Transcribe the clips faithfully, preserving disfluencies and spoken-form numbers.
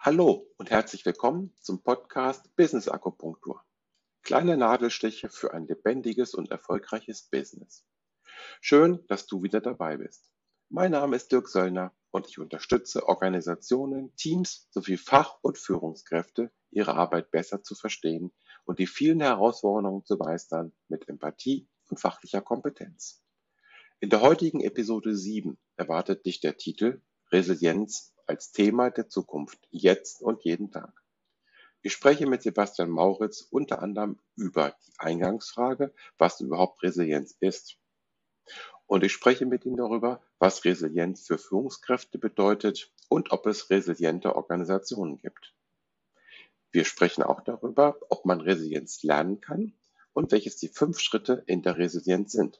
Hallo und herzlich willkommen zum Podcast Business Akupunktur. Kleine Nadelstiche für ein lebendiges und erfolgreiches Business. Schön, dass du wieder dabei bist. Mein Name ist Dirk Söllner und ich unterstütze Organisationen, Teams sowie Fach- und Führungskräfte, ihre Arbeit besser zu verstehen und die vielen Herausforderungen zu meistern mit Empathie und fachlicher Kompetenz. In der heutigen Episode sieben erwartet dich der Titel Resilienz als Thema der Zukunft, jetzt und jeden Tag. Ich spreche mit Sebastian Mauritz unter anderem über die Eingangsfrage, was überhaupt Resilienz ist. Und ich spreche mit ihm darüber, was Resilienz für Führungskräfte bedeutet und ob es resiliente Organisationen gibt. Wir sprechen auch darüber, ob man Resilienz lernen kann und welches die fünf Schritte in der Resilienz sind.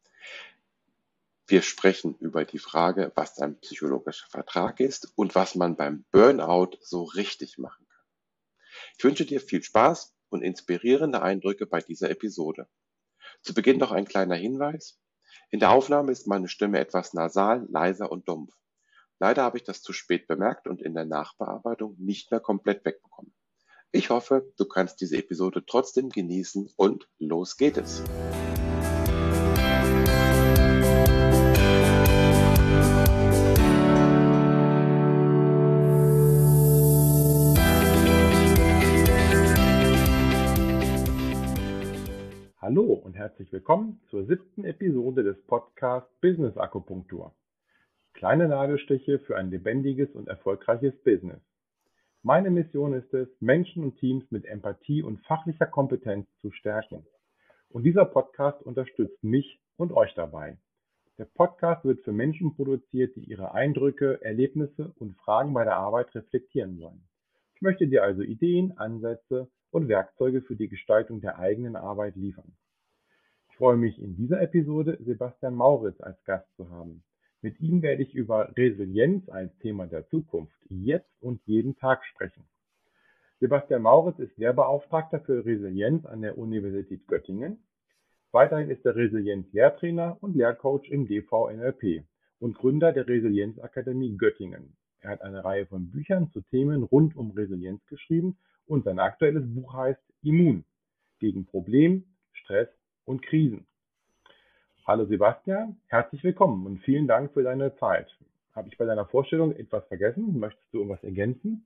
Wir sprechen über die Frage, was ein psychologischer Vertrag ist und was man beim Burnout so richtig machen kann. Ich wünsche dir viel Spaß und inspirierende Eindrücke bei dieser Episode. Zu Beginn noch ein kleiner Hinweis. In der Aufnahme ist meine Stimme etwas nasal, leiser und dumpf. Leider habe ich das zu spät bemerkt und in der Nachbearbeitung nicht mehr komplett wegbekommen. Ich hoffe, du kannst diese Episode trotzdem genießen und los geht es. Hallo und herzlich willkommen zur siebten Episode des Podcasts Business Akupunktur. Kleine Nadelstiche für ein lebendiges und erfolgreiches Business. Meine Mission ist es, Menschen und Teams mit Empathie und fachlicher Kompetenz zu stärken. Und dieser Podcast unterstützt mich und euch dabei. Der Podcast wird für Menschen produziert, die ihre Eindrücke, Erlebnisse und Fragen bei der Arbeit reflektieren wollen. Ich möchte dir also Ideen, Ansätze und Werkzeuge für die Gestaltung der eigenen Arbeit liefern. Ich freue mich, in dieser Episode Sebastian Mauritz als Gast zu haben. Mit ihm werde ich über Resilienz als Thema der Zukunft jetzt und jeden Tag sprechen. Sebastian Mauritz ist Lehrbeauftragter für Resilienz an der Universität Göttingen. Weiterhin ist er Resilienz-Lehrtrainer und Lehrcoach im D V N L P und Gründer der Resilienzakademie Göttingen. Er hat eine Reihe von Büchern zu Themen rund um Resilienz geschrieben und sein aktuelles Buch heißt Immun gegen Problem, Stress und Krisen. Hallo Sebastian, herzlich willkommen und vielen Dank für deine Zeit. Habe ich bei deiner Vorstellung etwas vergessen? Möchtest du irgendwas ergänzen?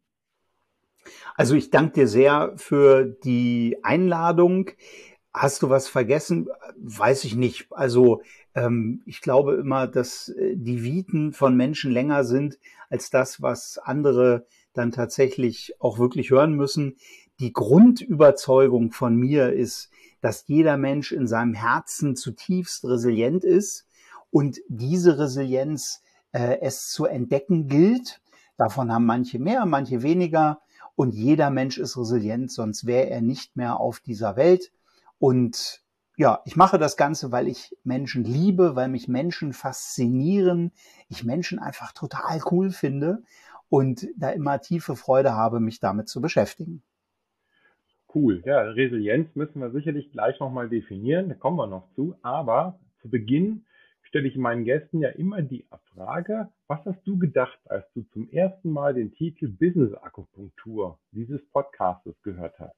Also ich danke dir sehr für die Einladung. Hast du was vergessen? Weiß ich nicht. Also ähm, ich glaube immer, dass äh, die Viten von Menschen länger sind als das, was andere dann tatsächlich auch wirklich hören müssen. Die Grundüberzeugung von mir ist, dass jeder Mensch in seinem Herzen zutiefst resilient ist und diese Resilienz äh, es zu entdecken gilt. Davon haben manche mehr, manche weniger. Und jeder Mensch ist resilient, sonst wäre er nicht mehr auf dieser Welt. Und ja, ich mache das Ganze, weil ich Menschen liebe, weil mich Menschen faszinieren, ich Menschen einfach total cool finde und da immer tiefe Freude habe, mich damit zu beschäftigen. Cool. Ja, Resilienz müssen wir sicherlich gleich nochmal definieren, da kommen wir noch zu. Aber zu Beginn stelle ich meinen Gästen ja immer die Frage, was hast du gedacht, als du zum ersten Mal den Titel Business Akupunktur dieses Podcastes gehört hast?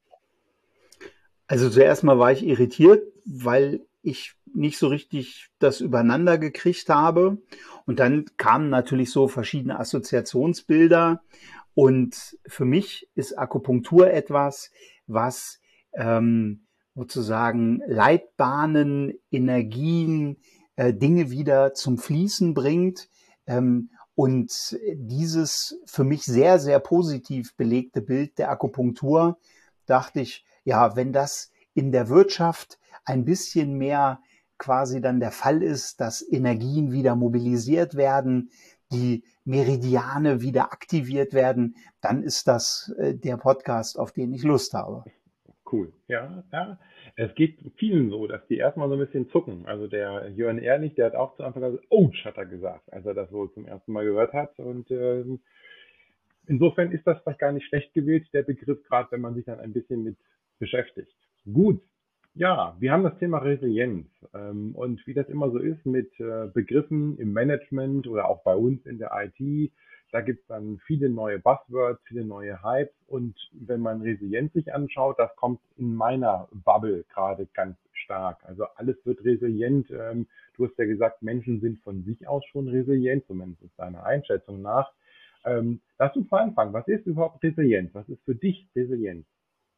Also zuerst mal war ich irritiert, weil ich nicht so richtig das übereinander gekriegt habe. Und dann kamen natürlich so verschiedene Assoziationsbilder. Und für mich ist Akupunktur etwas, was ähm, sozusagen Leitbahnen, Energien, äh, Dinge wieder zum Fließen bringt. Ähm, und dieses für mich sehr, sehr positiv belegte Bild der Akupunktur, dachte ich, ja, wenn das in der Wirtschaft ein bisschen mehr quasi dann der Fall ist, dass Energien wieder mobilisiert werden, die Meridiane wieder aktiviert werden, dann ist das äh, der Podcast, auf den ich Lust habe. Cool. Ja, ja. Es geht vielen so, dass die erstmal so ein bisschen zucken. Also der Jörn Ehrlich, der hat auch zu Anfang gesagt, oh, hat er gesagt, als er das so zum ersten Mal gehört hat. Und ähm, insofern ist das vielleicht gar nicht schlecht gewählt, der Begriff, gerade wenn man sich dann ein bisschen mit beschäftigt. Gut. Ja, wir haben das Thema Resilienz. Ähm, und wie das immer so ist mit äh, Begriffen im Management oder auch bei uns in der I T, Da gibt es dann viele neue Buzzwords, viele neue Hypes. Und wenn man Resilienz sich anschaut, das kommt in meiner Bubble gerade ganz stark. Also alles wird resilient. Ähm, du hast ja gesagt, Menschen sind von sich aus schon resilient, zumindest deiner Einschätzung nach. Ähm, lass uns mal anfangen. Was ist überhaupt Resilienz? Was ist für dich Resilienz?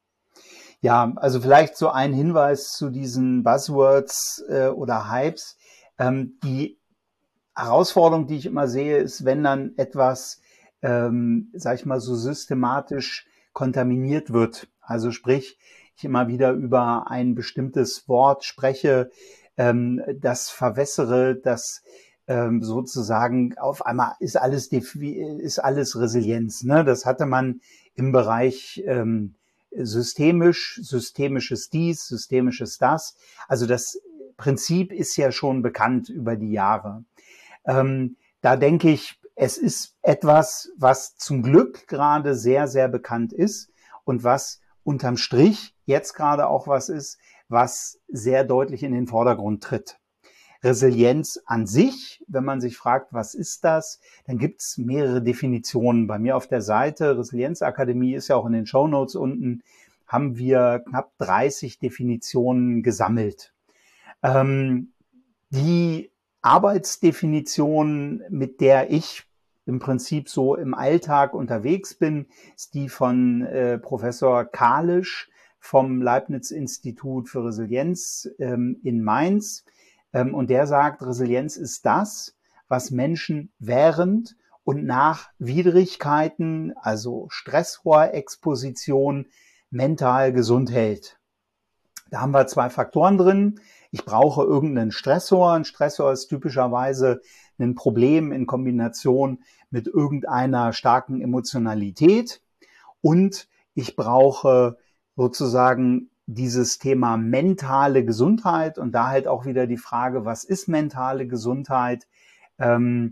Ja, also vielleicht so ein Hinweis zu diesen Buzzwords äh, oder Hypes. Ähm, die Herausforderung, die ich immer sehe, ist, wenn dann etwas, ähm, sag ich mal, so systematisch kontaminiert wird. Also sprich, ich immer wieder über ein bestimmtes Wort spreche, ähm, das verwässere, das ähm, sozusagen auf einmal ist alles ist alles Resilienz. Ne? Das hatte man im Bereich ähm, systemisch, systemisches dies, systemisches das. Also das Prinzip ist ja schon bekannt über die Jahre. Ähm, da denke ich, es ist etwas, was zum Glück gerade sehr, sehr bekannt ist und was unterm Strich jetzt gerade auch was ist, was sehr deutlich in den Vordergrund tritt. Resilienz an sich, wenn man sich fragt, was ist das, dann gibt es mehrere Definitionen. Bei mir auf der Seite, Resilienzakademie ist ja auch in den Shownotes unten, haben wir knapp dreißig Definitionen gesammelt. Ähm, die Arbeitsdefinition, mit der ich im Prinzip so im Alltag unterwegs bin, ist die von äh, Professor Kalisch vom Leibniz-Institut für Resilienz ähm, in Mainz. Ähm, und der sagt, Resilienz ist das, was Menschen während und nach Widrigkeiten, also stresshoher Exposition, mental gesund hält. Da haben wir zwei Faktoren drin. Ich brauche irgendeinen Stressor. Ein Stressor ist typischerweise ein Problem in Kombination mit irgendeiner starken Emotionalität. Und ich brauche sozusagen dieses Thema mentale Gesundheit und da halt auch wieder die Frage, was ist mentale Gesundheit? Ähm,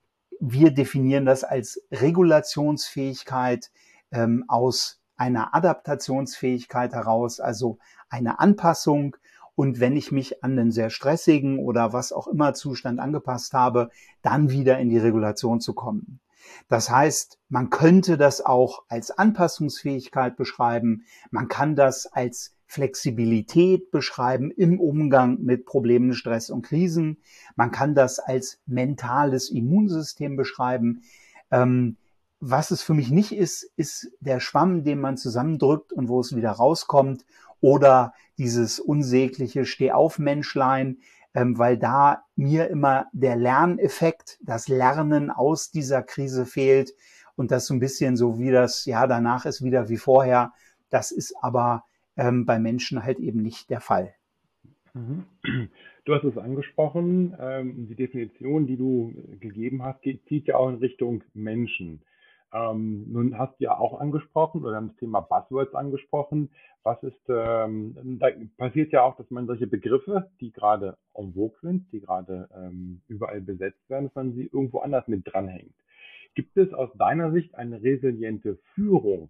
wir definieren das als Regulationsfähigkeit ähm, aus einer Adaptationsfähigkeit heraus, also eine Anpassung. Und wenn ich mich an einen sehr stressigen oder was auch immer Zustand angepasst habe, dann wieder in die Regulation zu kommen. Das heißt, man könnte das auch als Anpassungsfähigkeit beschreiben. Man kann das als Flexibilität beschreiben im Umgang mit Problemen, Stress und Krisen. Man kann das als mentales Immunsystem beschreiben. Ähm, was es für mich nicht ist, ist der Schwamm, den man zusammendrückt und wo es wieder rauskommt, oder dieses unsägliche Steh-auf-Menschlein, ähm, weil da mir immer der Lerneffekt, das Lernen aus dieser Krise fehlt und das so ein bisschen so wie das, ja, danach ist wieder wie vorher. Das ist aber ähm, bei Menschen halt eben nicht der Fall. Mhm. Du hast es angesprochen, ähm, die Definition, die du gegeben hast, geht, zieht ja auch in Richtung Menschen. Ähm, nun hast du ja auch angesprochen oder haben das Thema Buzzwords angesprochen. Was ist, ähm, da passiert ja auch, dass man solche Begriffe, die gerade en vogue sind, die gerade ähm, überall besetzt werden, dass man sie irgendwo anders mit dranhängt. Gibt es aus deiner Sicht eine resiliente Führung?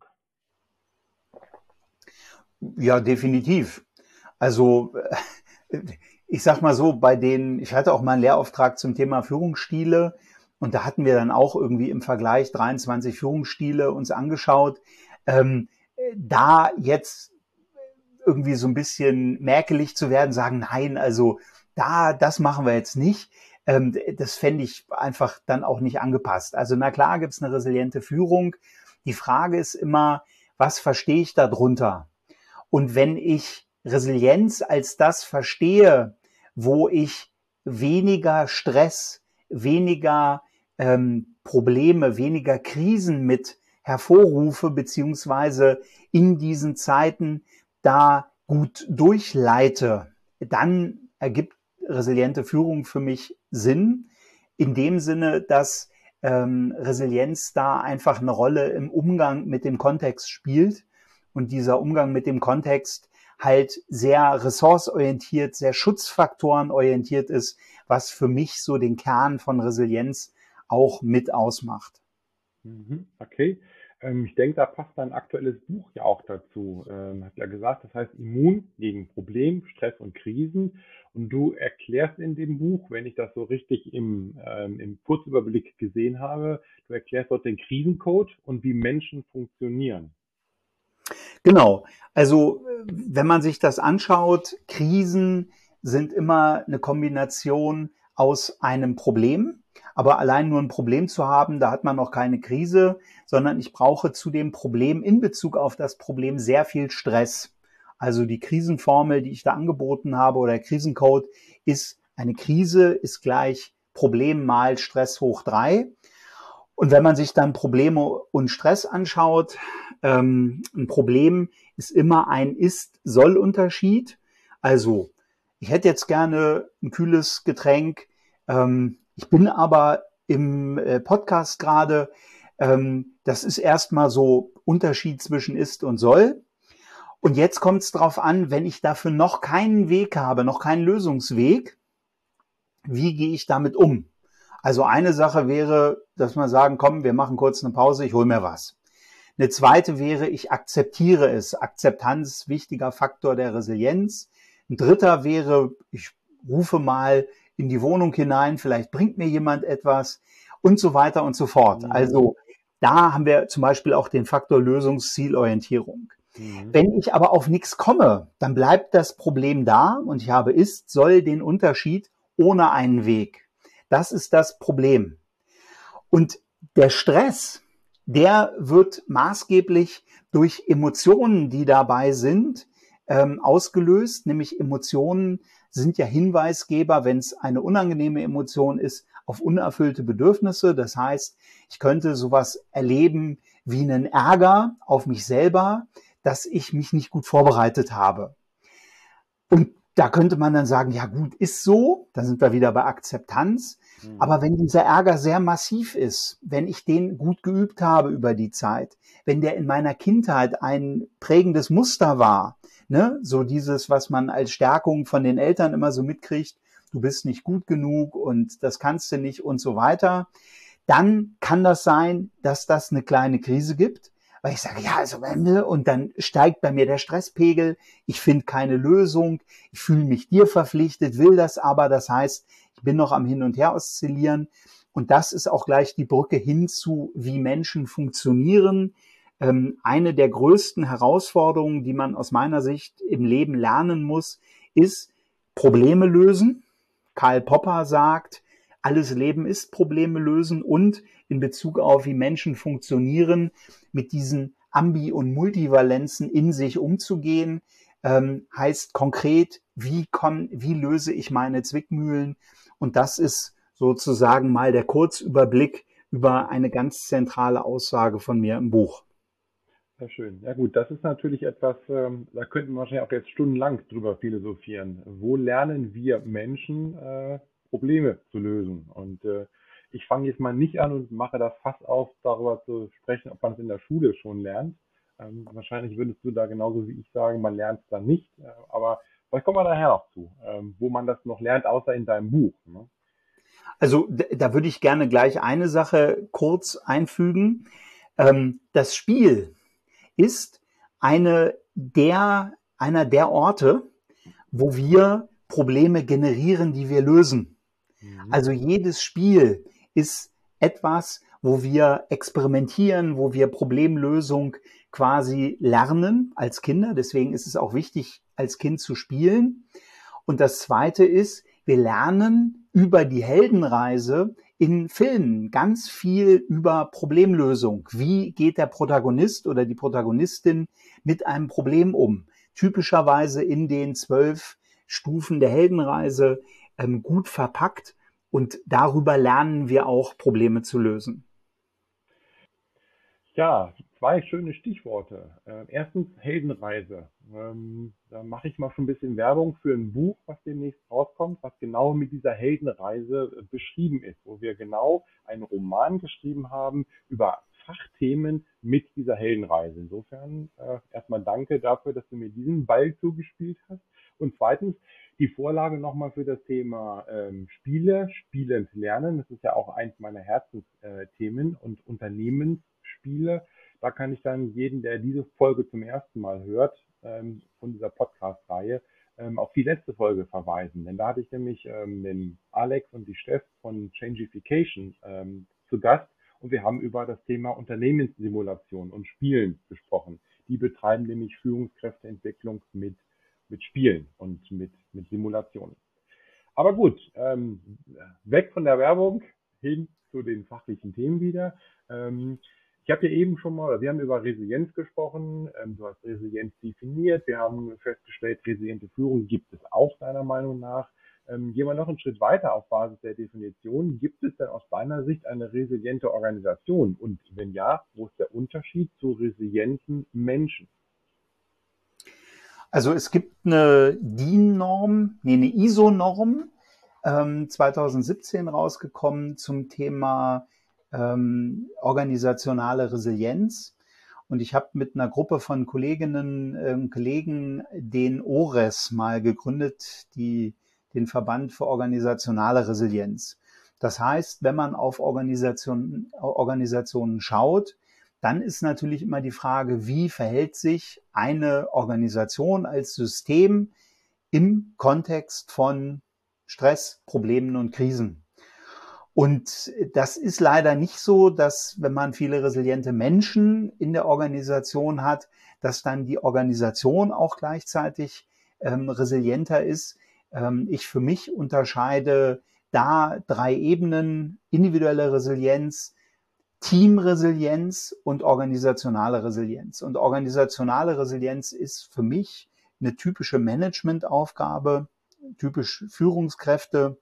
Ja, definitiv. Also ich sag mal so, bei den, ich hatte auch mal einen Lehrauftrag zum Thema Führungsstile und da hatten wir dann auch irgendwie im Vergleich dreiundzwanzig Führungsstile uns angeschaut. Ähm, da jetzt irgendwie so ein bisschen mäkelig zu werden, sagen, nein, also da, das machen wir jetzt nicht. Ähm, das fände ich einfach dann auch nicht angepasst. Also na klar gibt's eine resiliente Führung. Die Frage ist immer, was verstehe ich darunter? Und wenn ich Resilienz als das verstehe, wo ich weniger Stress, weniger ähm, Probleme, weniger Krisen mit hervorrufe, beziehungsweise in diesen Zeiten da gut durchleite, dann ergibt resiliente Führung für mich Sinn. In dem Sinne, dass ähm, Resilienz da einfach eine Rolle im Umgang mit dem Kontext spielt und dieser Umgang mit dem Kontext halt sehr ressourceorientiert, sehr schutzfaktorenorientiert ist, was für mich so den Kern von Resilienz auch mit ausmacht. Mhm, okay. Ähm, ich denke, da passt dein aktuelles Buch ja auch dazu. Ähm, hat ja gesagt, das heißt Immun gegen Problem, Stress und Krisen. Und du erklärst in dem Buch, wenn ich das so richtig im, ähm, im Kurzüberblick gesehen habe, du erklärst dort den Krisencode und wie Menschen funktionieren. Genau. Also, äh, wenn man sich das anschaut, Krisen sind immer eine Kombination aus einem Problem. Aber allein nur ein Problem zu haben, da hat man noch keine Krise, sondern ich brauche zu dem Problem in Bezug auf das Problem sehr viel Stress. Also die Krisenformel, die ich da angeboten habe oder der Krisencode ist, eine Krise ist gleich Problem mal Stress hoch drei. Und wenn man sich dann Probleme und Stress anschaut, ähm, ein Problem ist immer ein Ist-Soll-Unterschied. Also, ich hätte jetzt gerne ein kühles Getränk. Ähm, ich bin aber im äh, Podcast gerade. Ähm, das ist erstmal so Unterschied zwischen Ist und Soll. Und jetzt kommt es darauf an, wenn ich dafür noch keinen Weg habe, noch keinen Lösungsweg, wie gehe ich damit um? Also eine Sache wäre, dass man sagen, komm, wir machen kurz eine Pause, ich hole mir was. Eine zweite wäre, ich akzeptiere es. Akzeptanz, wichtiger Faktor der Resilienz. Ein dritter wäre, ich rufe mal in die Wohnung hinein, vielleicht bringt mir jemand etwas und so weiter und so fort. Mhm. Also da haben wir zum Beispiel auch den Faktor Lösungszielorientierung. Mhm. Wenn ich aber auf nichts komme, dann bleibt das Problem da und ich habe ist, soll den Unterschied ohne einen Weg. Das ist das Problem. Und der Stress, der wird maßgeblich durch Emotionen, die dabei sind, ähm, ausgelöst. Nämlich Emotionen sind ja Hinweisgeber, wenn es eine unangenehme Emotion ist, auf unerfüllte Bedürfnisse. Das heißt, ich könnte sowas erleben wie einen Ärger auf mich selber, dass ich mich nicht gut vorbereitet habe. Und da könnte man dann sagen, ja gut, ist so, dann sind wir wieder bei Akzeptanz. Mhm. Aber wenn dieser Ärger sehr massiv ist, wenn ich den gut geübt habe über die Zeit, wenn der in meiner Kindheit ein prägendes Muster war, ne, so dieses, was man als Stärkung von den Eltern immer so mitkriegt, du bist nicht gut genug und das kannst du nicht und so weiter, dann kann das sein, dass das eine kleine Krise gibt, weil ich sage, ja, also Ende, und dann steigt bei mir der Stresspegel, ich finde keine Lösung, ich fühle mich dir verpflichtet, will das aber, das heißt, ich bin noch am Hin und Her oszillieren und das ist auch gleich die Brücke hin zu, wie Menschen funktionieren. Ähm, eine der größten Herausforderungen, die man aus meiner Sicht im Leben lernen muss, ist Probleme lösen. Karl Popper sagt, alles Leben ist Probleme lösen und in Bezug auf, wie Menschen funktionieren, mit diesen Ambi- und Multivalenzen in sich umzugehen, ähm, heißt konkret, wie, komm, wie löse ich meine Zwickmühlen? Und das ist sozusagen mal der Kurzüberblick über eine ganz zentrale Aussage von mir im Buch. Sehr schön. Ja gut, das ist natürlich etwas, ähm, da könnten wir wahrscheinlich auch jetzt stundenlang drüber philosophieren. Wo lernen wir Menschen, äh, Probleme zu lösen? Und äh, ich fange jetzt mal nicht an und mache das Fass auf, darüber zu sprechen, ob man es in der Schule schon lernt. Ähm, wahrscheinlich würdest du da genauso wie ich sagen, man lernt es dann nicht. Äh, aber vielleicht kommen wir daher noch zu, ähm, wo man das noch lernt, außer in deinem Buch. Ne? Also da würde ich gerne gleich eine Sache kurz einfügen. Ähm, das Spiel ist eine der, einer der Orte, wo wir Probleme generieren, die wir lösen. Mhm. Also jedes Spiel ist etwas, wo wir experimentieren, wo wir Problemlösung quasi lernen als Kinder. Deswegen ist es auch wichtig, als Kind zu spielen. Und das Zweite ist, wir lernen über die Heldenreise in Filmen ganz viel über Problemlösung. Wie geht der Protagonist oder die Protagonistin mit einem Problem um? Typischerweise in den zwölf Stufen der Heldenreise ähm, gut verpackt. Und darüber lernen wir auch, Probleme zu lösen. Ja, zwei schöne Stichworte. Äh, erstens Heldenreise. Ähm, da mache ich mal schon ein bisschen Werbung für ein Buch, was demnächst rauskommt, was genau mit dieser Heldenreise äh, beschrieben ist, wo wir genau einen Roman geschrieben haben über Fachthemen mit dieser Heldenreise. Insofern äh, erstmal danke dafür, dass du mir diesen Ball zugespielt hast. Und zweitens die Vorlage nochmal für das Thema ähm, Spiele, spielend lernen. Das ist ja auch eins meiner Herzensthemen und Unternehmensspiele. Da kann ich dann jeden, der diese Folge zum ersten Mal hört, ähm, von dieser Podcast-Reihe, ähm, auf die letzte Folge verweisen, denn da hatte ich nämlich ähm, den Alex und die Steff von Changification ähm, zu Gast und wir haben über das Thema Unternehmenssimulation und Spielen gesprochen. Die betreiben nämlich Führungskräfteentwicklung mit, mit Spielen und mit, mit Simulationen. Aber gut, ähm, weg von der Werbung hin zu den fachlichen Themen wieder. Ähm, ich habe ja eben schon mal, wir haben über Resilienz gesprochen, ähm, du hast Resilienz definiert, wir haben festgestellt, resiliente Führung gibt es auch deiner Meinung nach. Ähm, gehen wir noch einen Schritt weiter auf Basis der Definition. Gibt es denn aus deiner Sicht eine resiliente Organisation? Und wenn ja, wo ist der Unterschied zu resilienten Menschen? Also es gibt eine D I N-Norm, nee, eine I S O-Norm, ähm, zwanzig siebzehn rausgekommen zum Thema ähm, organisationale Resilienz. Und ich habe mit einer Gruppe von Kolleginnen und äh, Kollegen den O R E S mal gegründet, die, den Verband für organisationale Resilienz. Das heißt, wenn man auf Organisationen, Organisationen schaut, dann ist natürlich immer die Frage, wie verhält sich eine Organisation als System im Kontext von Stress, Problemen und Krisen. Und das ist leider nicht so, dass wenn man viele resiliente Menschen in der Organisation hat, dass dann die Organisation auch gleichzeitig ähm, resilienter ist. Ähm, ich für mich unterscheide da drei Ebenen: individuelle Resilienz, Teamresilienz und organisationale Resilienz. Und organisationale Resilienz ist für mich eine typische Managementaufgabe, typisch Führungskräfte,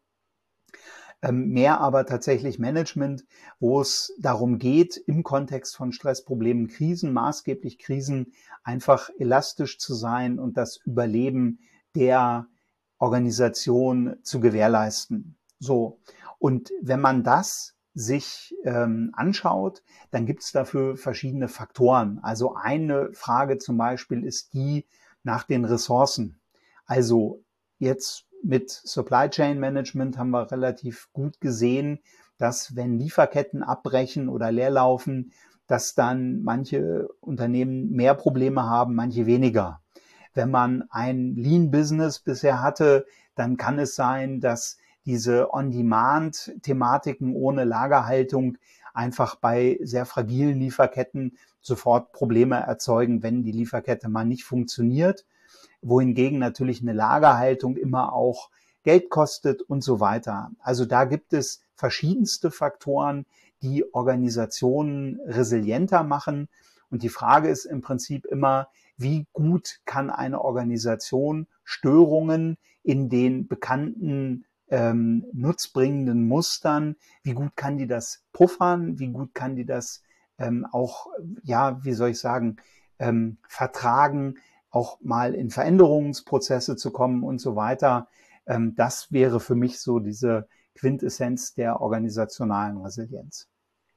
mehr aber tatsächlich Management, wo es darum geht, im Kontext von Stress, Problemen, Krisen, maßgeblich Krisen, einfach elastisch zu sein und das Überleben der Organisation zu gewährleisten. So. Und wenn man das sich ähm, anschaut, dann gibt es dafür verschiedene Faktoren. Also eine Frage zum Beispiel ist die nach den Ressourcen. Also jetzt mit Supply Chain Management haben wir relativ gut gesehen, dass wenn Lieferketten abbrechen oder leerlaufen, dass dann manche Unternehmen mehr Probleme haben, manche weniger. Wenn man ein Lean-Business bisher hatte, dann kann es sein, dass diese On-Demand-Thematiken ohne Lagerhaltung einfach bei sehr fragilen Lieferketten sofort Probleme erzeugen, wenn die Lieferkette mal nicht funktioniert. Wohingegen natürlich eine Lagerhaltung immer auch Geld kostet und so weiter. Also da gibt es verschiedenste Faktoren, die Organisationen resilienter machen. Und die Frage ist im Prinzip immer, wie gut kann eine Organisation Störungen in den bekannten ähm, nutzbringenden Mustern, wie gut kann die das puffern, wie gut kann die das ähm, auch, ja, wie soll ich sagen, ähm, vertragen, auch mal in Veränderungsprozesse zu kommen und so weiter. Ähm, das wäre für mich so diese Quintessenz der organisationalen Resilienz.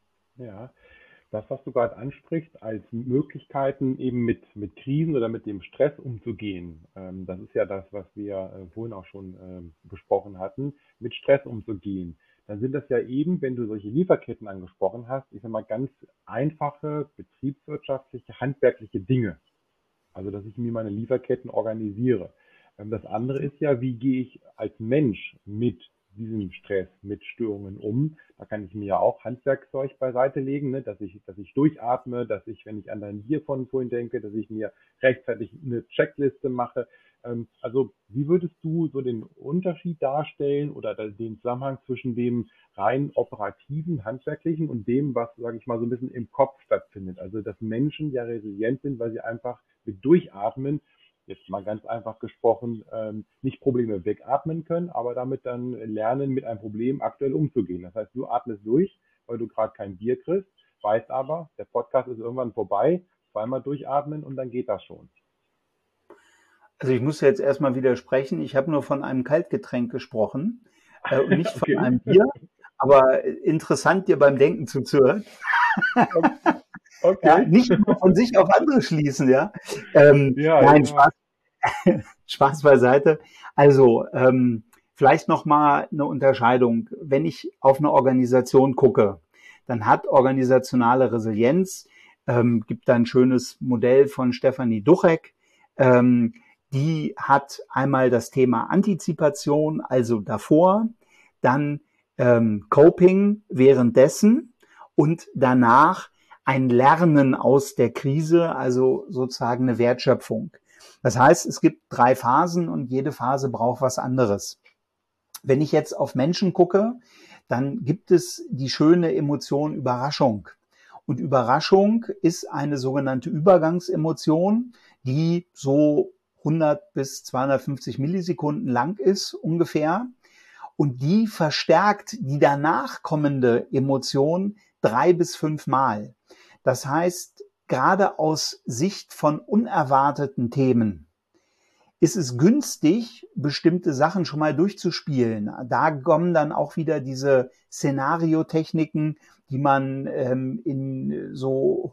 Ja, das, was du gerade ansprichst, als Möglichkeiten eben mit, mit Krisen oder mit dem Stress umzugehen, ähm, das ist ja das, was wir äh, vorhin auch schon ähm, besprochen hatten, mit Stress umzugehen. Dann sind das ja eben, wenn du solche Lieferketten angesprochen hast, ich sag mal ganz einfache betriebswirtschaftliche, handwerkliche Dinge. Also, dass ich mir meine Lieferketten organisiere. Ähm, Das andere ist ja, wie gehe ich als Mensch mit diesem Stress, mit Störungen um? Da kann ich mir ja auch Handwerkzeug beiseite legen, ne? dass ich, dass ich durchatme, dass ich, wenn ich an dein Bier von vorhin denke, dass ich mir rechtzeitig eine Checkliste mache. Ähm, Also, wie würdest du so den Unterschied darstellen oder da- den Zusammenhang zwischen dem rein operativen, handwerklichen und dem, was, sage ich mal, so ein bisschen im Kopf stattfindet? Also, dass Menschen ja resilient sind, weil sie einfach mit Durchatmen, jetzt mal ganz einfach gesprochen, ähm, nicht Probleme wegatmen können, aber damit dann lernen, mit einem Problem aktuell umzugehen. Das heißt, du atmest durch, weil du gerade kein Bier kriegst, weißt aber, der Podcast ist irgendwann vorbei, zweimal durchatmen und dann geht das schon. Also ich muss jetzt erstmal widersprechen. Ich habe nur von einem Kaltgetränk gesprochen äh, und nicht von Okay. einem Bier. Aber interessant, dir beim Denken zuzuhören. Okay. Ja, nicht nur von sich auf andere schließen, ja. Ähm, Ja, nein, ja. Spaß, Spaß beiseite. Also ähm, vielleicht nochmal eine Unterscheidung. Wenn ich auf eine Organisation gucke, dann hat organisationale Resilienz, ähm, gibt da ein schönes Modell von Stefanie Duchek, ähm, die hat einmal das Thema Antizipation, also davor, dann ähm, Coping währenddessen und danach ein Lernen aus der Krise, also sozusagen eine Wertschöpfung. Das heißt, es gibt drei Phasen und jede Phase braucht was anderes. Wenn ich jetzt auf Menschen gucke, dann gibt es die schöne Emotion Überraschung. Und Überraschung ist eine sogenannte Übergangsemotion, die so hundert bis zweihundertfünfzig Millisekunden lang ist ungefähr. Und die verstärkt die danach kommende Emotion drei bis fünf Mal. Das heißt, gerade aus Sicht von unerwarteten Themen ist es günstig, bestimmte Sachen schon mal durchzuspielen. Da kommen dann auch wieder diese Szenariotechniken, die man ähm, in so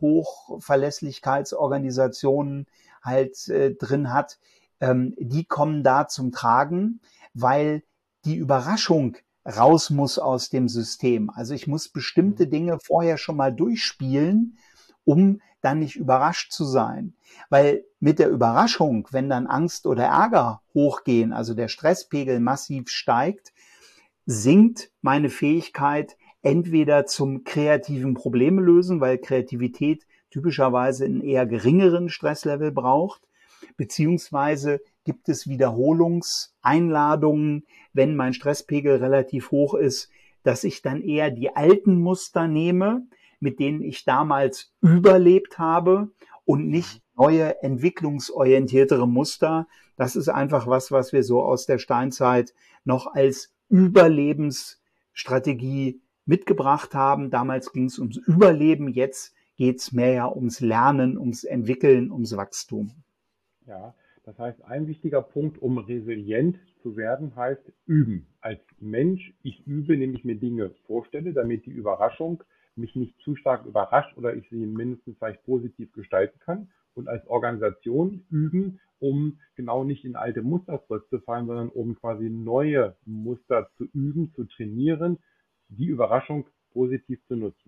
Hochverlässlichkeitsorganisationen halt äh, drin hat. Ähm, die kommen da zum Tragen, weil die Überraschung raus muss aus dem System. Also ich muss bestimmte Dinge vorher schon mal durchspielen, um dann nicht überrascht zu sein. Weil mit der Überraschung, wenn dann Angst oder Ärger hochgehen, also der Stresspegel massiv steigt, sinkt meine Fähigkeit entweder zum kreativen Probleme lösen, weil Kreativität typischerweise einen eher geringeren Stresslevel braucht, beziehungsweise gibt es Wiederholungseinladungen, wenn mein Stresspegel relativ hoch ist, dass ich dann eher die alten Muster nehme, mit denen ich damals überlebt habe und nicht neue entwicklungsorientiertere Muster. Das ist einfach was, was wir so aus der Steinzeit noch als Überlebensstrategie mitgebracht haben. Damals ging es ums Überleben, jetzt geht es mehr ja ums Lernen, ums Entwickeln, ums Wachstum. Ja, das heißt, ein wichtiger Punkt, um resilient zu werden, heißt üben. Als Mensch, ich übe, indem ich mir Dinge vorstelle, damit die Überraschung mich nicht zu stark überrascht oder ich sie mindestens vielleicht positiv gestalten kann. Und als Organisation üben, um genau nicht in alte Muster zurückzufallen, sondern um quasi neue Muster zu üben, zu trainieren, die Überraschung positiv zu nutzen.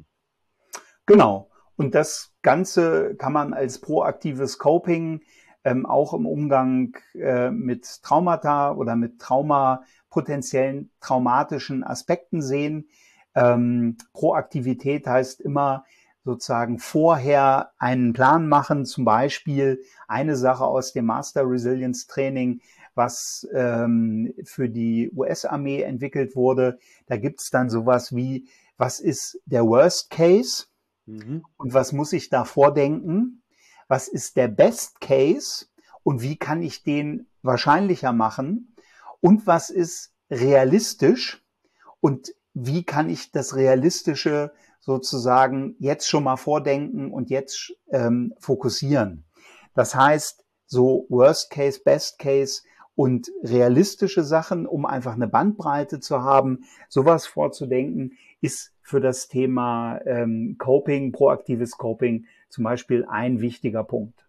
Genau. Und das Ganze kann man als proaktives Coping ähm, auch im Umgang äh, mit Traumata oder mit Trauma, potenziellen traumatischen Aspekten sehen. Ähm, Proaktivität heißt immer sozusagen vorher einen Plan machen, zum Beispiel eine Sache aus dem Master Resilience Training, was ähm, für die U S-Armee entwickelt wurde. Da gibt's dann sowas wie, was ist der Worst Case mhm. und was muss ich da vordenken? Was ist der Best Case und wie kann ich den wahrscheinlicher machen? Und was ist realistisch und wie kann ich das Realistische sozusagen jetzt schon mal vordenken und jetzt ähm, fokussieren? Das heißt, so Worst Case, Best Case und realistische Sachen, um einfach eine Bandbreite zu haben, sowas vorzudenken, ist für das Thema ähm, Coping, proaktives Coping zum Beispiel ein wichtiger Punkt.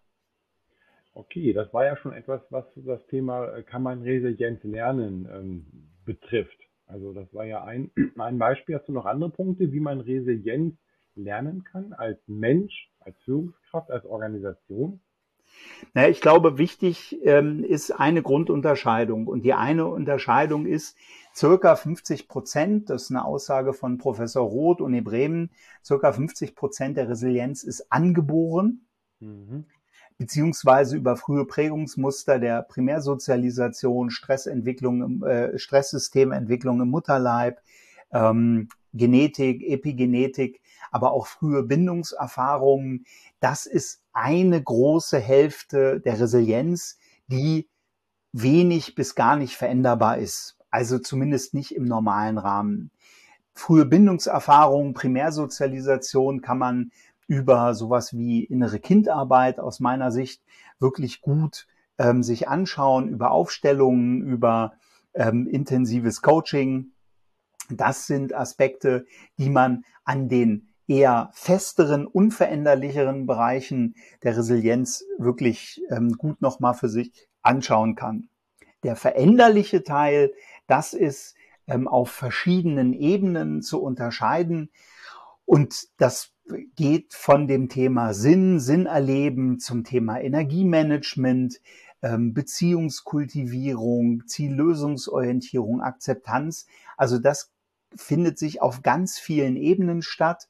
Okay, das war ja schon etwas, was das Thema kann man resilient lernen ähm, betrifft. Also das war ja ein, ein Beispiel. Hast du noch andere Punkte, wie man Resilienz lernen kann als Mensch, als Führungskraft, als Organisation? Naja, ich glaube, wichtig ähm, ist eine Grundunterscheidung. Und die eine Unterscheidung ist, circa fünfzig Prozent, das ist eine Aussage von Professor Roth, Uni Bremen, circa fünfzig Prozent der Resilienz ist angeboren. Mhm. Beziehungsweise über frühe Prägungsmuster der Primärsozialisation, Stressentwicklung, äh, Stresssystementwicklung im Mutterleib, ähm, Genetik, Epigenetik, aber auch frühe Bindungserfahrungen. Das ist eine große Hälfte der Resilienz, die wenig bis gar nicht veränderbar ist. Also zumindest nicht im normalen Rahmen. Frühe Bindungserfahrungen, Primärsozialisation kann man über sowas wie innere Kindarbeit aus meiner Sicht wirklich gut ähm, sich anschauen, über Aufstellungen, über ähm, intensives Coaching. Das sind Aspekte, die man an den eher festeren, unveränderlicheren Bereichen der Resilienz wirklich ähm, gut nochmal für sich anschauen kann. Der veränderliche Teil, das ist ähm, auf verschiedenen Ebenen zu unterscheiden und das geht von dem Thema Sinn, Sinn erleben zum Thema Energiemanagement, ähm, Beziehungskultivierung, Ziellösungsorientierung, Akzeptanz. Also das findet sich auf ganz vielen Ebenen statt.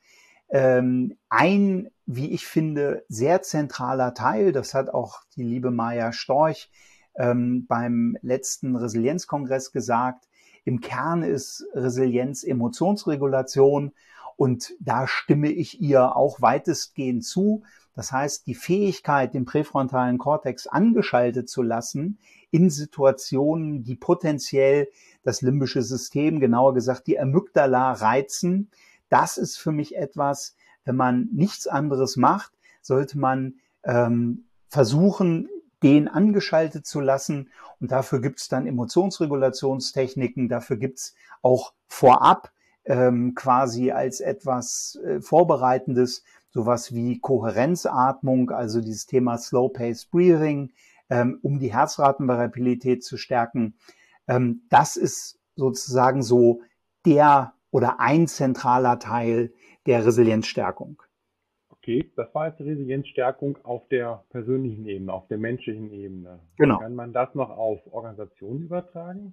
Ähm, ein, wie ich finde, sehr zentraler Teil, das hat auch die liebe Maja Storch ähm, beim letzten Resilienzkongress gesagt, im Kern ist Resilienz Emotionsregulation und da stimme ich ihr auch weitestgehend zu. Das heißt, die Fähigkeit, den präfrontalen Kortex angeschaltet zu lassen in Situationen, die potenziell das limbische System, genauer gesagt die Amygdala reizen, das ist für mich etwas, wenn man nichts anderes macht, sollte man ähm, versuchen, den angeschaltet zu lassen. Und dafür gibt es dann Emotionsregulationstechniken, dafür gibt es auch vorab ähm, quasi als etwas äh, Vorbereitendes sowas wie Kohärenzatmung, also dieses Thema Slow-Paced Breathing, ähm, um die Herzratenvariabilität zu stärken. Ähm, das ist sozusagen so der oder ein zentraler Teil der Resilienzstärkung. Okay, das war jetzt Resilienzstärkung auf der persönlichen Ebene, auf der menschlichen Ebene. Genau. Kann man das noch auf Organisationen übertragen?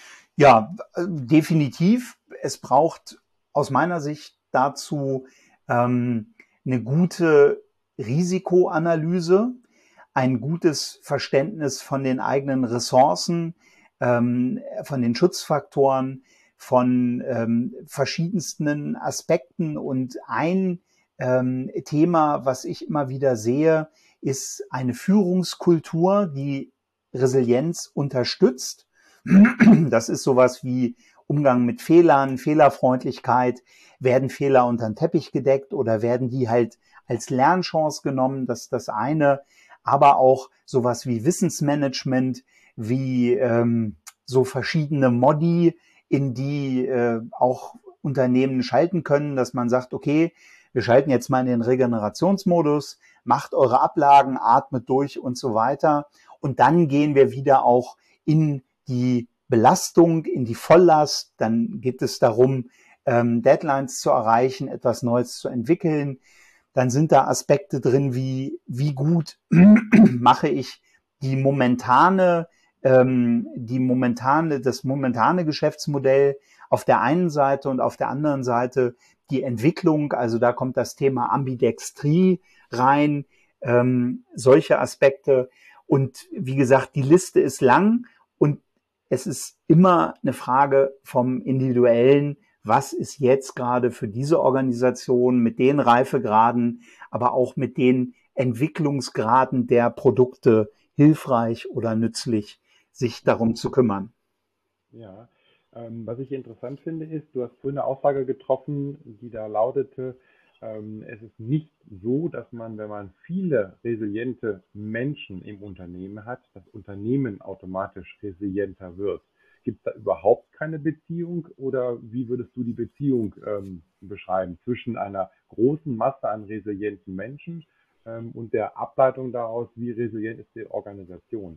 Ja, definitiv. Es braucht aus meiner Sicht dazu ähm, eine gute Risikoanalyse, ein gutes Verständnis von den eigenen Ressourcen, ähm, von den Schutzfaktoren, von ähm, verschiedensten Aspekten. Und ein ähm, Thema, was ich immer wieder sehe, ist eine Führungskultur, die Resilienz unterstützt. Das ist sowas wie Umgang mit Fehlern, Fehlerfreundlichkeit. Werden Fehler unter den Teppich gedeckt oder werden die halt als Lernchance genommen? Das ist das eine. Aber auch sowas wie Wissensmanagement, wie ähm, so verschiedene Modi, in die äh, auch Unternehmen schalten können, dass man sagt, okay, wir schalten jetzt mal in den Regenerationsmodus, macht eure Ablagen, atmet durch und so weiter. Und dann gehen wir wieder auch in die Belastung, in die Volllast. Dann geht es darum, ähm, Deadlines zu erreichen, etwas Neues zu entwickeln. Dann sind da Aspekte drin, wie wie gut mache ich die momentane, ähm, die momentane, das momentane Geschäftsmodell auf der einen Seite und auf der anderen Seite die Entwicklung. Also da kommt das Thema Ambidextrie rein, ähm, solche Aspekte. Und wie gesagt, die Liste ist lang und es ist immer eine Frage vom Individuellen, was ist jetzt gerade für diese Organisation mit den Reifegraden, aber auch mit den Entwicklungsgraden der Produkte hilfreich oder nützlich, sich darum zu kümmern. Ja, ähm, was ich interessant finde, ist, du hast vorhin eine Aussage getroffen, die da lautete, ähm, es ist nicht so, dass man, wenn man viele resiliente Menschen im Unternehmen hat, das Unternehmen automatisch resilienter wird. Gibt es da überhaupt keine Beziehung oder wie würdest du die Beziehung ähm, beschreiben zwischen einer großen Masse an resilienten Menschen ähm, und der Ableitung daraus, wie resilient ist die Organisation?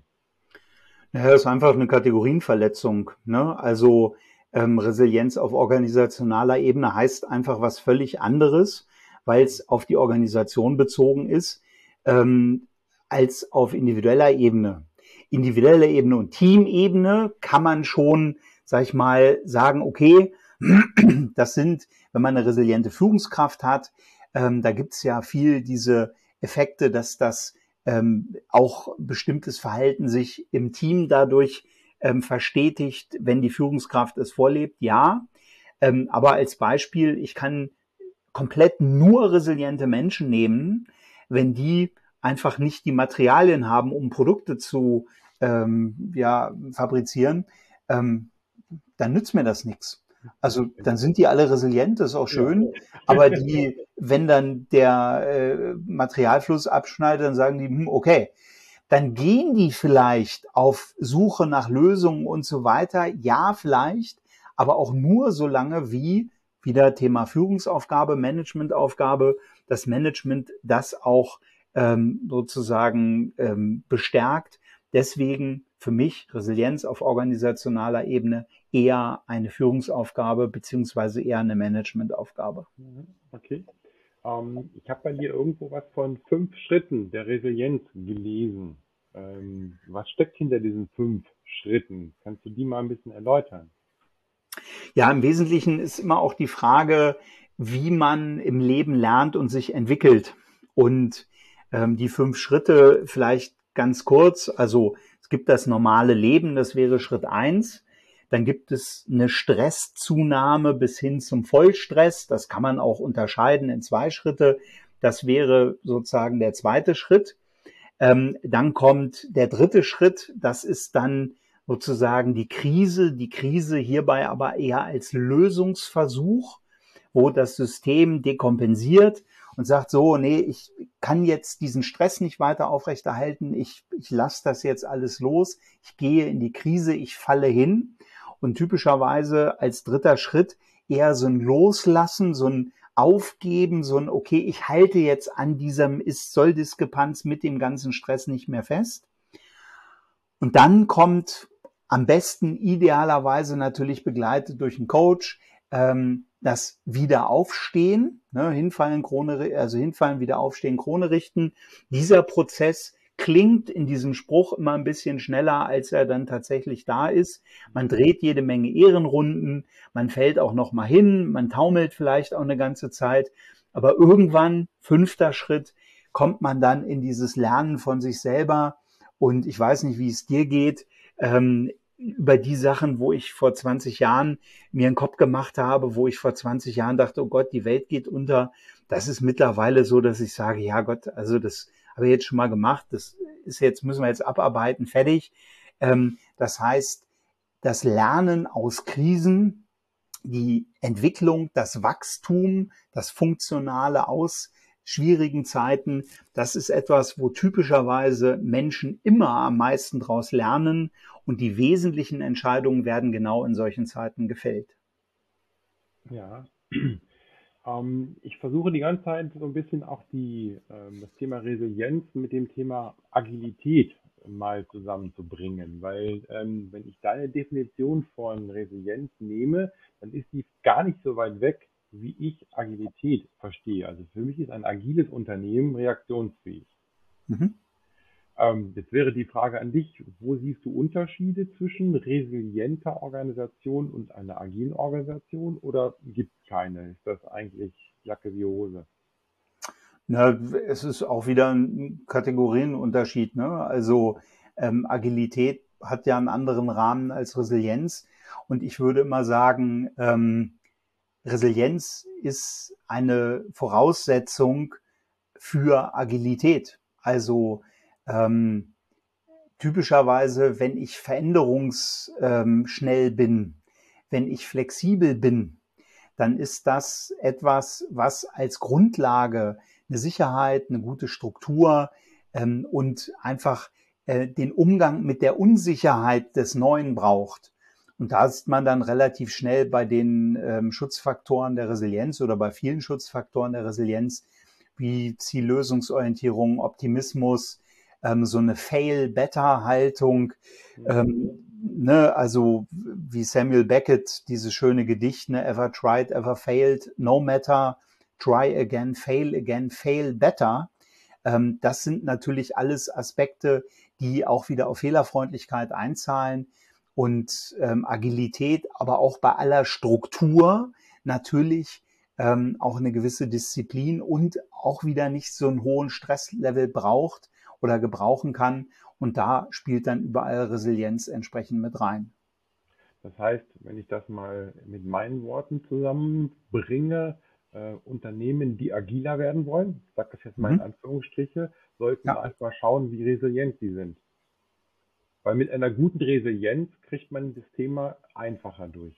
Ja, das ist einfach eine Kategorienverletzung, ne? Also ähm, Resilienz auf organisationaler Ebene heißt einfach was völlig anderes, weil es auf die Organisation bezogen ist, ähm, als auf individueller Ebene. Individuelle Ebene und Teamebene kann man schon, sag ich mal, sagen, okay, das sind, wenn man eine resiliente Führungskraft hat, ähm, da gibt's ja viel diese Effekte, dass das ähm, auch bestimmtes Verhalten sich im Team dadurch ähm, verstetigt, wenn die Führungskraft es vorlebt, ja. Ähm, aber als Beispiel, ich kann komplett nur resiliente Menschen nehmen, wenn die einfach nicht die Materialien haben, um Produkte zu ähm, ja, fabrizieren, ähm, dann nützt mir das nichts. Also dann sind die alle resilient, das ist auch Ja. schön, aber die, wenn dann der äh, Materialfluss abschneidet, dann sagen die, hm, okay, dann gehen die vielleicht auf Suche nach Lösungen und so weiter, ja vielleicht, aber auch nur so lange wie, wieder Thema Führungsaufgabe, Managementaufgabe, das Management das auch ähm, sozusagen ähm, bestärkt. Deswegen für mich Resilienz auf organisationaler Ebene eher eine Führungsaufgabe beziehungsweise eher eine Managementaufgabe. Mhm, okay. Ähm, ich habe bei dir irgendwo was von fünf Schritten der Resilienz gelesen. Ähm, was steckt hinter diesen fünf Schritten? Kannst du die mal ein bisschen erläutern? Ja, im Wesentlichen ist immer auch die Frage, wie man im Leben lernt und sich entwickelt. Und ähm, die fünf Schritte vielleicht ganz kurz. Also es gibt das normale Leben, das wäre Schritt eins. Dann gibt es eine Stresszunahme bis hin zum Vollstress. Das kann man auch unterscheiden in zwei Schritte. Das wäre sozusagen der zweite Schritt. Ähm, dann kommt der dritte Schritt. Das ist dann sozusagen die Krise. Die Krise hierbei aber eher als Lösungsversuch, wo das System dekompensiert und sagt so, nee, ich kann jetzt diesen Stress nicht weiter aufrechterhalten. Ich, ich lasse das jetzt alles los. Ich gehe in die Krise. Ich falle hin. Und typischerweise als dritter Schritt eher so ein Loslassen, so ein Aufgeben, so ein, okay, ich halte jetzt an diesem Ist-Soll-Diskrepanz mit dem ganzen Stress nicht mehr fest. Und dann kommt am besten idealerweise natürlich begleitet durch einen Coach ähm, das Wiederaufstehen, ne, hinfallen, Krone, also hinfallen, wieder aufstehen, Krone richten. Dieser Prozess klingt in diesem Spruch immer ein bisschen schneller, als er dann tatsächlich da ist. Man dreht jede Menge Ehrenrunden, man fällt auch noch mal hin, man taumelt vielleicht auch eine ganze Zeit, aber irgendwann, fünfter Schritt, kommt man dann in dieses Lernen von sich selber. Und ich weiß nicht, wie es dir geht, ähm, über die Sachen, wo ich vor zwanzig Jahren mir einen Kopf gemacht habe, wo ich vor zwanzig Jahren dachte, oh Gott, die Welt geht unter. Das ist mittlerweile so, dass ich sage, ja Gott, also das habe ich jetzt schon mal gemacht, das ist jetzt, müssen wir jetzt abarbeiten, fertig. Ähm, das heißt, das Lernen aus Krisen, die Entwicklung, das Wachstum, das Funktionale aus schwierigen Zeiten, das ist etwas, wo typischerweise Menschen immer am meisten daraus lernen und die wesentlichen Entscheidungen werden genau in solchen Zeiten gefällt. Ja, ähm, ich versuche die ganze Zeit so ein bisschen auch die, ähm, das Thema Resilienz mit dem Thema Agilität mal zusammenzubringen, weil ähm, wenn ich deine Definition von Resilienz nehme, dann ist die gar nicht so weit weg, wie ich Agilität verstehe. Also für mich ist ein agiles Unternehmen reaktionsfähig. Mhm. Ähm, jetzt wäre die Frage an dich, wo siehst du Unterschiede zwischen resilienter Organisation und einer agilen Organisation oder gibt es keine? Ist das eigentlich Jacke wie Hose? Na, es ist auch wieder ein Kategorienunterschied, ne? Also ähm, Agilität hat ja einen anderen Rahmen als Resilienz. Und ich würde immer sagen, ähm, Resilienz ist eine Voraussetzung für Agilität. Also ähm, typischerweise, wenn ich veränderungsschnell bin, wenn ich flexibel bin, dann ist das etwas, was als Grundlage eine Sicherheit, eine gute Struktur ähm, und einfach äh, den Umgang mit der Unsicherheit des Neuen braucht. Und da ist man dann relativ schnell bei den ähm, Schutzfaktoren der Resilienz oder bei vielen Schutzfaktoren der Resilienz, wie Ziellösungsorientierung, Optimismus, ähm, so eine Fail-Better-Haltung, ähm, ne, also wie Samuel Beckett dieses schöne Gedicht, ne, ever tried, ever failed, no matter, try again, fail again, fail better. Ähm, das sind natürlich alles Aspekte, die auch wieder auf Fehlerfreundlichkeit einzahlen und ähm, Agilität, aber auch bei aller Struktur natürlich ähm, auch eine gewisse Disziplin und auch wieder nicht so einen hohen Stresslevel braucht oder gebrauchen kann. Und da spielt dann überall Resilienz entsprechend mit rein. Das heißt, wenn ich das mal mit meinen Worten zusammenbringe, äh, Unternehmen, die agiler werden wollen, ich sage das jetzt mal in Mhm. Anführungsstriche, sollten Ja, erstmal schauen, wie resilient sie sind. Weil mit einer guten Resilienz kriegt man das Thema einfacher durch.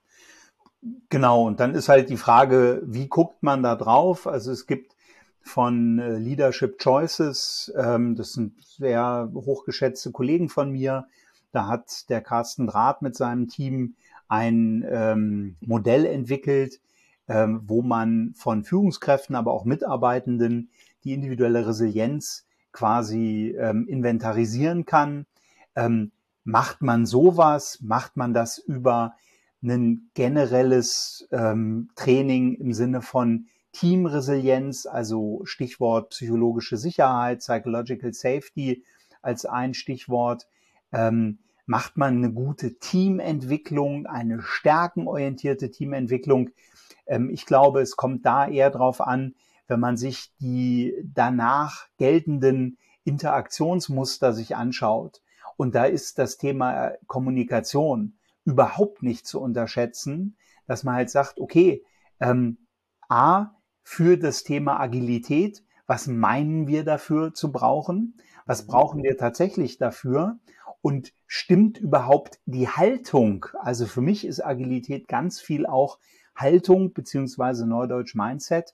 genau. Und dann ist halt die Frage, wie guckt man da drauf? Also es gibt von äh, Leadership Choices, ähm, das sind sehr hochgeschätzte Kollegen von mir, da hat der Carsten Drath mit seinem Team ein ähm, Modell entwickelt, ähm, wo man von Führungskräften, aber auch Mitarbeitenden die individuelle Resilienz quasi ähm, inventarisieren kann. Ähm, macht man sowas? Macht man das über ein generelles ähm, Training im Sinne von Teamresilienz, also Stichwort psychologische Sicherheit, Psychological Safety, als ein Stichwort. Ähm, macht man eine gute Teamentwicklung, eine stärkenorientierte Teamentwicklung? Ähm, ich glaube, es kommt da eher drauf an, wenn man sich die danach geltenden Interaktionsmuster sich anschaut. Und da ist das Thema Kommunikation überhaupt nicht zu unterschätzen, dass man halt sagt, okay, ähm, A, für das Thema Agilität, was meinen wir dafür zu brauchen? Was brauchen wir tatsächlich dafür? Und stimmt überhaupt die Haltung? Also für mich ist Agilität ganz viel auch Haltung beziehungsweise Neudeutsch Mindset.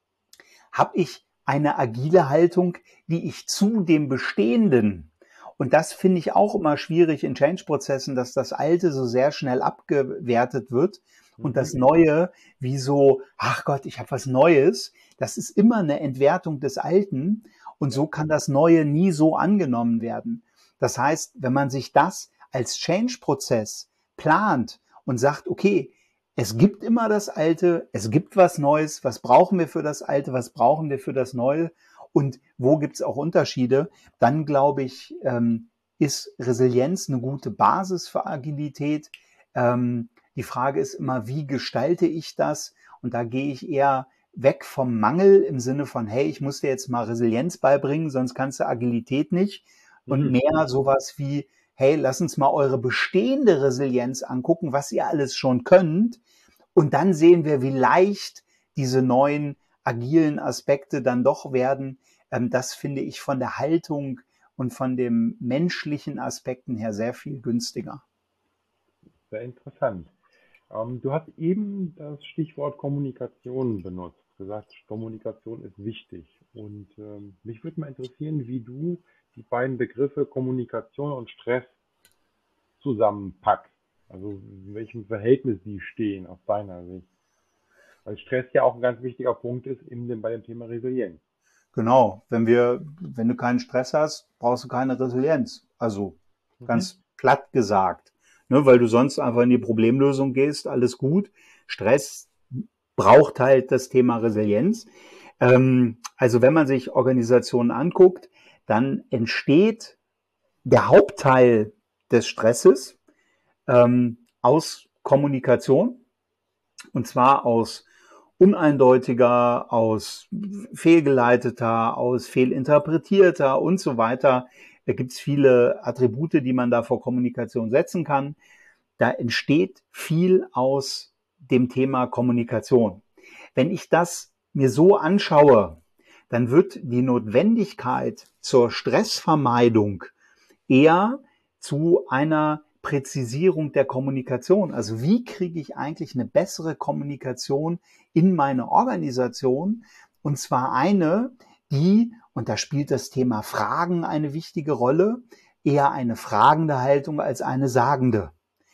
Habe ich eine agile Haltung, die ich zu dem Bestehenden, und das finde ich auch immer schwierig in Change-Prozessen, dass das Alte so sehr schnell abgewertet wird und das Neue wie so, ach Gott, ich habe was Neues. Das ist immer eine Entwertung des Alten und so kann das Neue nie so angenommen werden. Das heißt, wenn man sich das als Change-Prozess plant und sagt, okay, es gibt immer das Alte, es gibt was Neues, was brauchen wir für das Alte, was brauchen wir für das Neue und wo gibt es auch Unterschiede, dann glaube ich, ähm, ist Resilienz eine gute Basis für Agilität. Ähm, die Frage ist immer, wie gestalte ich das? Und da gehe ich eher weg vom Mangel im Sinne von, hey, ich muss dir jetzt mal Resilienz beibringen, sonst kannst du Agilität nicht. Und Mhm. mehr sowas wie, hey, lass uns mal eure bestehende Resilienz angucken, was ihr alles schon könnt. Und dann sehen wir, wie leicht diese neuen agilen Aspekte dann doch werden. Ähm, das finde ich von der Haltung und von den menschlichen Aspekten her sehr viel günstiger. Sehr interessant. Ähm, du hast eben das Stichwort Kommunikation benutzt, gesagt, Kommunikation ist wichtig. Und ähm, mich würde mal interessieren, wie du die beiden Begriffe Kommunikation und Stress zusammenpackst. Also in welchem Verhältnis die stehen aus deiner Sicht. Weil Stress ja auch ein ganz wichtiger Punkt ist eben bei dem Thema Resilienz. Genau, wenn wir, wenn du keinen Stress hast, brauchst du keine Resilienz. Also Mhm. ganz platt gesagt, ne, weil du sonst einfach in die Problemlösung gehst, alles gut. Stress braucht halt das Thema Resilienz. Ähm, also wenn man sich Organisationen anguckt, dann entsteht der Hauptteil des Stresses ähm, aus Kommunikation, und zwar aus uneindeutiger, aus fehlgeleiteter, aus fehlinterpretierter und so weiter. Da gibt es viele Attribute, die man da vor Kommunikation setzen kann. Da entsteht viel aus dem Thema Kommunikation. Wenn ich das mir so anschaue, dann wird die Notwendigkeit zur Stressvermeidung eher zu einer Präzisierung der Kommunikation. Also wie kriege ich eigentlich eine bessere Kommunikation in meine Organisation? Und zwar eine, die, und da spielt das Thema Fragen eine wichtige Rolle, eher eine fragende Haltung als eine sagende.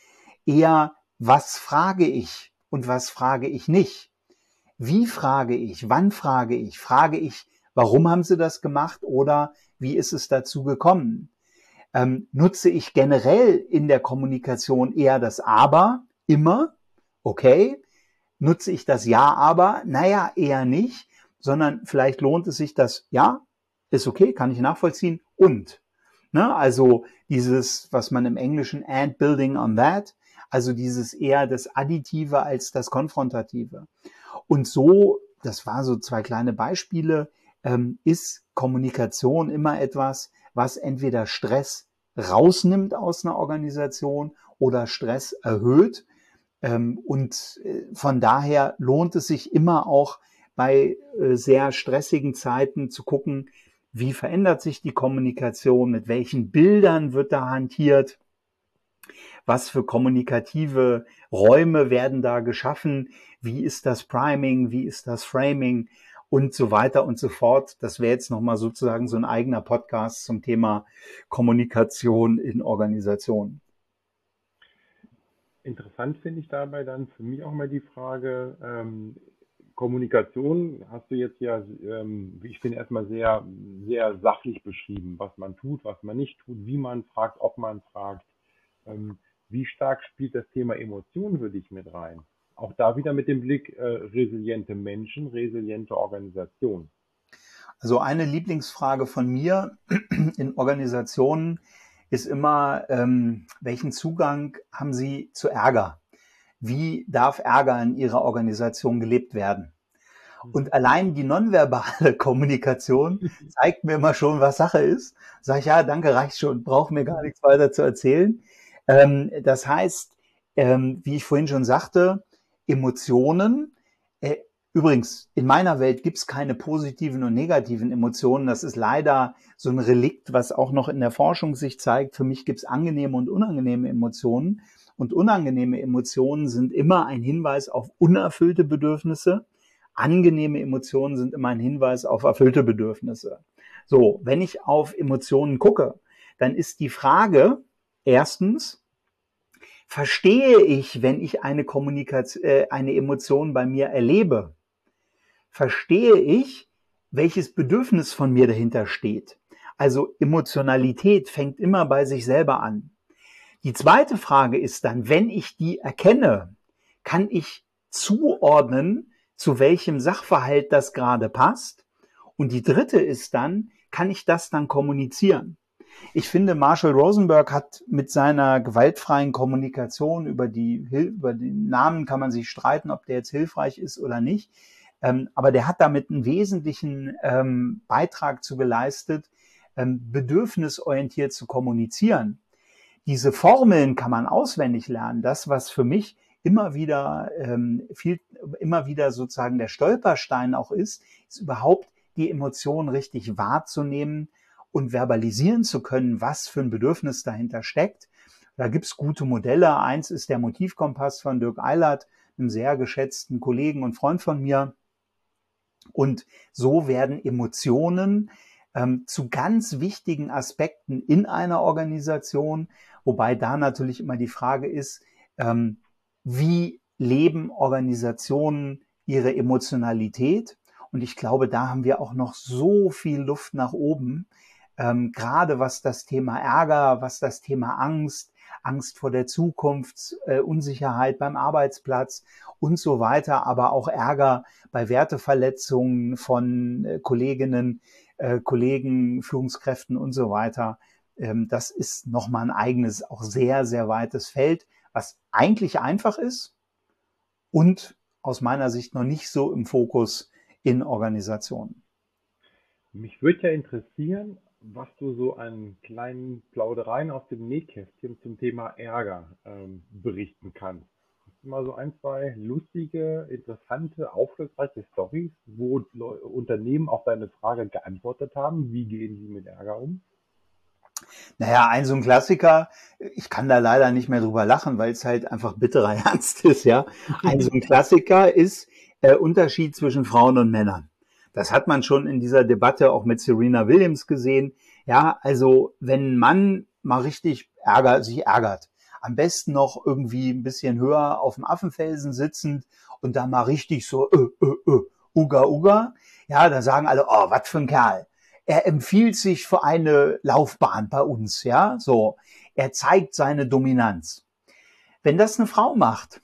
Eher, was frage ich und was frage ich nicht? Wie frage ich? Wann frage ich? Frage ich, warum haben Sie das gemacht oder wie ist es dazu gekommen? Ähm, nutze ich generell in der Kommunikation eher das Aber, immer, okay. Nutze ich das Ja, aber, naja, eher nicht, sondern vielleicht lohnt es sich das Ja, ist okay, kann ich nachvollziehen und. Ne, also dieses, was man im Englischen and building on that, also dieses eher das Additive als das Konfrontative. Und so, das waren so zwei kleine Beispiele, ähm, ist Kommunikation immer etwas, was entweder Stress rausnimmt aus einer Organisation oder Stress erhöht. Ähm, und äh, von daher lohnt es sich immer auch bei äh, sehr stressigen Zeiten zu gucken, wie verändert sich die Kommunikation, mit welchen Bildern wird da hantiert, was für kommunikative Räume werden da geschaffen, wie ist das Priming, wie ist das Framing und so weiter und so fort. Das wäre jetzt nochmal sozusagen so ein eigener Podcast zum Thema Kommunikation in Organisationen. Interessant finde ich dabei dann für mich auch mal die Frage, ähm, Kommunikation hast du jetzt ja, ähm, wie ich finde, erstmal sehr, sehr sachlich beschrieben, was man tut, was man nicht tut, wie man fragt, ob man fragt. Ähm, wie stark spielt das Thema Emotionen für dich mit rein? Auch da wieder mit dem Blick äh, resiliente Menschen, resiliente Organisation. Also eine Lieblingsfrage von mir in Organisationen ist immer, ähm, welchen Zugang haben Sie zu Ärger? Wie darf Ärger in Ihrer Organisation gelebt werden? Und allein die nonverbale Kommunikation zeigt mir immer schon, was Sache ist. Sag ich, ja, danke, reicht schon, brauche mir gar nichts weiter zu erzählen. Ähm, das heißt, ähm, wie ich vorhin schon sagte, Emotionen. Äh, übrigens, in meiner Welt gibt's keine positiven und negativen Emotionen. Das ist leider so ein Relikt, was auch noch in der Forschung sich zeigt. Für mich gibt's angenehme und unangenehme Emotionen. Und unangenehme Emotionen sind immer ein Hinweis auf unerfüllte Bedürfnisse. Angenehme Emotionen sind immer ein Hinweis auf erfüllte Bedürfnisse. So, wenn ich auf Emotionen gucke, dann ist die Frage, erstens, verstehe ich, wenn ich eine Kommunikation, äh, eine Emotion bei mir erlebe, verstehe ich, welches Bedürfnis von mir dahinter steht. Also Emotionalität fängt immer bei sich selber an. Die zweite Frage ist dann, wenn ich die erkenne, kann ich zuordnen, zu welchem Sachverhalt das gerade passt. Und die dritte ist dann, kann ich das dann kommunizieren? Ich finde, Marshall Rosenberg hat mit seiner gewaltfreien Kommunikation über die, über den Namen kann man sich streiten, ob der jetzt hilfreich ist oder nicht. Ähm, aber der hat damit einen wesentlichen ähm, Beitrag zu geleistet, ähm, bedürfnisorientiert zu kommunizieren. Diese Formeln kann man auswendig lernen. Das, was für mich immer wieder ähm, viel, immer wieder sozusagen der Stolperstein auch ist, ist überhaupt die Emotionen richtig wahrzunehmen und verbalisieren zu können, was für ein Bedürfnis dahinter steckt. Da gibt's gute Modelle. Eins ist der Motivkompass von Dirk Eilert, einem sehr geschätzten Kollegen und Freund von mir. Und so werden Emotionen ähm, zu ganz wichtigen Aspekten in einer Organisation, wobei da natürlich immer die Frage ist, ähm, wie leben Organisationen ihre Emotionalität? Und ich glaube, da haben wir auch noch so viel Luft nach oben, ähm, gerade was das Thema Ärger, was das Thema Angst, Angst vor der Zukunft, äh, Unsicherheit beim Arbeitsplatz und so weiter, aber auch Ärger bei Werteverletzungen von äh, Kolleginnen, äh, Kollegen, Führungskräften und so weiter. Ähm, das ist nochmal ein eigenes, auch sehr, sehr weites Feld, was eigentlich einfach ist und aus meiner Sicht noch nicht so im Fokus in Organisationen. Mich würde ja interessieren, was du so an kleinen Plaudereien aus dem Nähkästchen zum Thema Ärger ähm, berichten kannst. Hast du mal so ein, zwei lustige, interessante, aufschlussreiche Storys, wo Leu- Unternehmen auf deine Frage geantwortet haben, wie gehen sie mit Ärger um? Naja, ein so ein Klassiker, ich kann da leider nicht mehr drüber lachen, weil es halt einfach bitterer Ernst ist, ja. Ein so ein Klassiker ist äh, Unterschied zwischen Frauen und Männern. Das hat man schon in dieser Debatte auch mit Serena Williams gesehen. Ja, also wenn ein Mann mal richtig ärgert, sich ärgert, am besten noch irgendwie ein bisschen höher auf dem Affenfelsen sitzend und da mal richtig so äh, äh, äh, Uga Uga, ja, da sagen alle, oh, was für ein Kerl. Er empfiehlt sich für eine Laufbahn bei uns, ja, so. Er zeigt seine Dominanz. Wenn das eine Frau macht,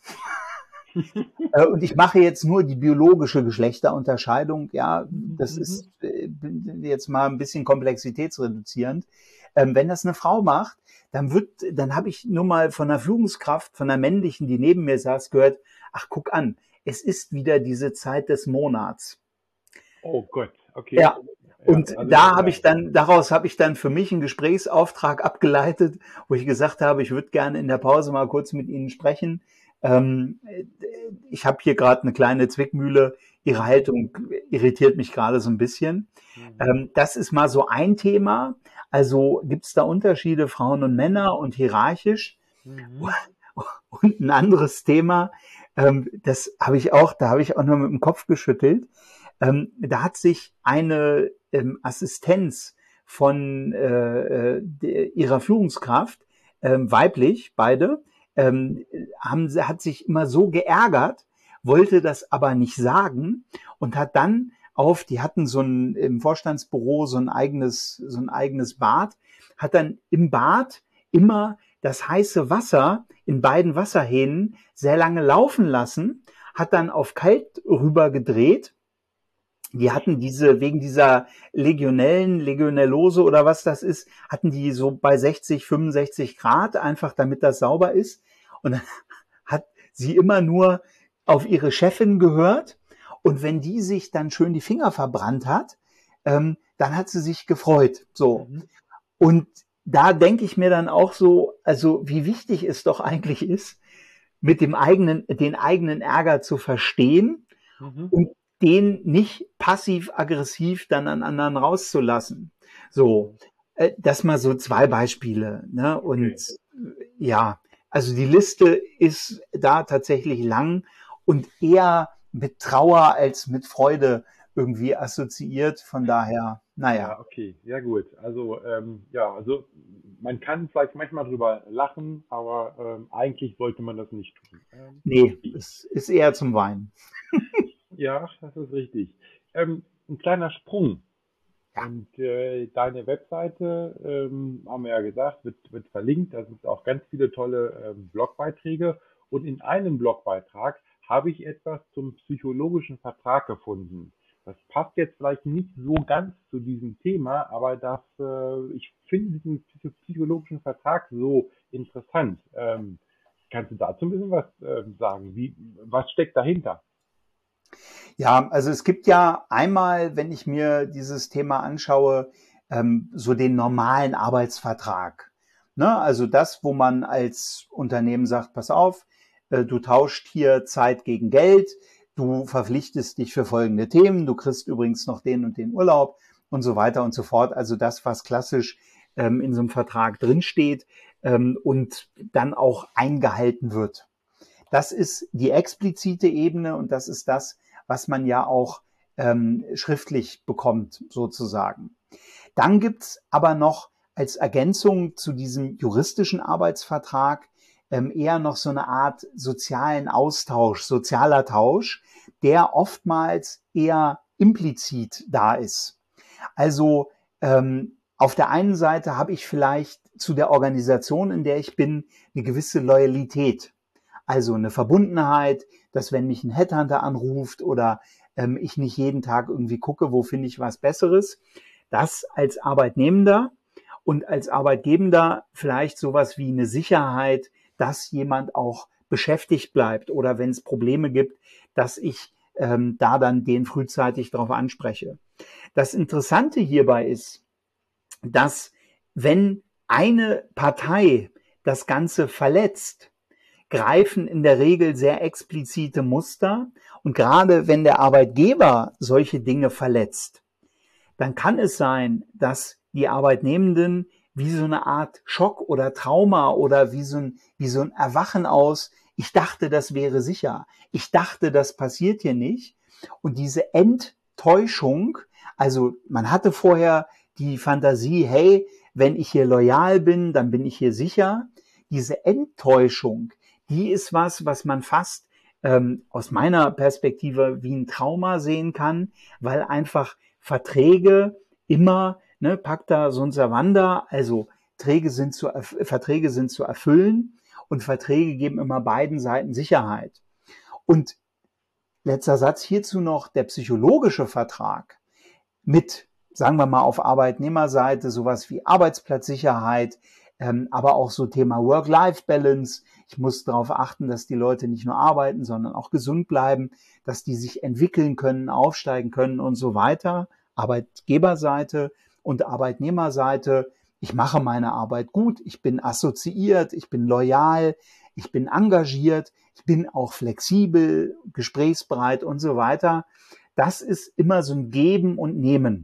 äh, und ich mache jetzt nur die biologische Geschlechterunterscheidung, ja, das ist äh, jetzt mal ein bisschen komplexitätsreduzierend. Ähm, wenn das eine Frau macht, dann wird, dann habe ich nur mal von einer Führungskraft, von einer männlichen, die neben mir saß, gehört, ach, guck an, es ist wieder diese Zeit des Monats. Oh Gott, okay. Ja. Und Ja, also da ja, habe ich dann, daraus habe ich dann für mich einen Gesprächsauftrag abgeleitet, wo ich gesagt habe, ich würde gerne in der Pause mal kurz mit Ihnen sprechen. Ähm, ich habe hier gerade eine kleine Zwickmühle. Ihre Haltung irritiert mich gerade so ein bisschen. Mhm. Ähm, das ist mal so ein Thema. Also gibt es da Unterschiede, Frauen und Männer und hierarchisch? Mhm. Und ein anderes Thema, ähm, das habe ich auch, da habe ich auch nur mit dem Kopf geschüttelt. Ähm, da hat sich eine ähm, Assistenz von äh, de, ihrer Führungskraft, ähm, weiblich, beide, ähm, haben, hat sich immer so geärgert, wollte das aber nicht sagen und hat dann auf, die hatten so ein, im Vorstandsbüro so ein eigenes, so ein eigenes Bad, hat dann im Bad immer das heiße Wasser in beiden Wasserhähnen sehr lange laufen lassen, hat dann auf kalt rüber gedreht, die hatten diese, wegen dieser Legionellen, Legionellose oder was das ist, hatten die so bei sechzig, fünfundsechzig Grad, einfach damit das sauber ist. Und dann hat sie immer nur auf ihre Chefin gehört. Und wenn die sich dann schön die Finger verbrannt hat, ähm, dann hat sie sich gefreut. So. Mhm. Und da denke ich mir dann auch so, also wie wichtig es doch eigentlich ist, mit dem eigenen, den eigenen Ärger zu verstehen Mhm. und den nicht passiv-aggressiv dann an anderen rauszulassen. So, äh, das mal so zwei Beispiele. Ne? Und Okay. äh, ja, also die Liste ist da tatsächlich lang und eher mit Trauer als mit Freude irgendwie assoziiert. Von daher, naja. Ja, okay, sehr gut. Also ähm, ja, also man kann vielleicht manchmal drüber lachen, aber ähm, eigentlich sollte man das nicht tun. Ähm, Nee, okay. es ist eher zum Weinen. Ja, das ist richtig. Ähm, ein kleiner Sprung. Ja. Und äh, deine Webseite, ähm, haben wir ja gesagt, wird, wird verlinkt. Da sind auch ganz viele tolle ähm, Blogbeiträge. Und in einem Blogbeitrag habe ich etwas zum psychologischen Vertrag gefunden. Das passt jetzt vielleicht nicht so ganz zu diesem Thema, aber das, äh, ich finde diesen psycho- psychologischen Vertrag so interessant. Ähm, kannst du dazu ein bisschen was ähm, sagen? Wie, was steckt dahinter? Ja, also es gibt ja einmal, wenn ich mir dieses Thema anschaue, ähm, so den normalen Arbeitsvertrag. Ne? Also das, wo man als Unternehmen sagt, pass auf, äh, du tauscht hier Zeit gegen Geld, du verpflichtest dich für folgende Themen, du kriegst übrigens noch den und den Urlaub und so weiter und so fort. Also das, was klassisch ähm, in so einem Vertrag drinsteht ähm, und dann auch eingehalten wird. Das ist die explizite Ebene und das ist das, was man ja auch ähm, schriftlich bekommt, sozusagen. Dann gibt's aber noch als Ergänzung zu diesem juristischen Arbeitsvertrag ähm, eher noch so eine Art sozialen Austausch, sozialer Tausch, der oftmals eher implizit da ist. Also ähm, auf der einen Seite habe ich vielleicht zu der Organisation, in der ich bin, eine gewisse Loyalität. Also eine Verbundenheit, dass wenn mich ein Headhunter anruft oder ähm, ich nicht jeden Tag irgendwie gucke, wo finde ich was Besseres, das als Arbeitnehmender und als Arbeitgebender vielleicht sowas wie eine Sicherheit, dass jemand auch beschäftigt bleibt oder wenn es Probleme gibt, dass ich ähm, da dann den frühzeitig darauf anspreche. Das Interessante hierbei ist, dass wenn eine Partei das Ganze verletzt, greifen in der Regel sehr explizite Muster. Und gerade wenn der Arbeitgeber solche Dinge verletzt, dann kann es sein, dass die Arbeitnehmenden wie so eine Art Schock oder Trauma oder wie so ein, wie so ein Erwachen aus, ich dachte, das wäre sicher. Ich dachte, das passiert hier nicht. Und diese Enttäuschung, also man hatte vorher die Fantasie, hey, wenn ich hier loyal bin, dann bin ich hier sicher. Diese Enttäuschung, die ist was, was man fast ähm, aus meiner Perspektive wie ein Trauma sehen kann, weil einfach Verträge immer, ne, Pacta sunt servanda, also Träge sind zu, Verträge sind zu erfüllen und Verträge geben immer beiden Seiten Sicherheit. Und letzter Satz hierzu noch, der psychologische Vertrag mit, sagen wir mal, auf Arbeitnehmerseite sowas wie Arbeitsplatzsicherheit, ähm, aber auch so Thema Work-Life-Balance. Ich muss darauf achten, dass die Leute nicht nur arbeiten, sondern auch gesund bleiben, dass die sich entwickeln können, aufsteigen können und so weiter. Arbeitgeberseite und Arbeitnehmerseite. Ich mache meine Arbeit gut, ich bin assoziiert, ich bin loyal, ich bin engagiert, ich bin auch flexibel, gesprächsbereit und so weiter. Das ist immer so ein Geben und Nehmen.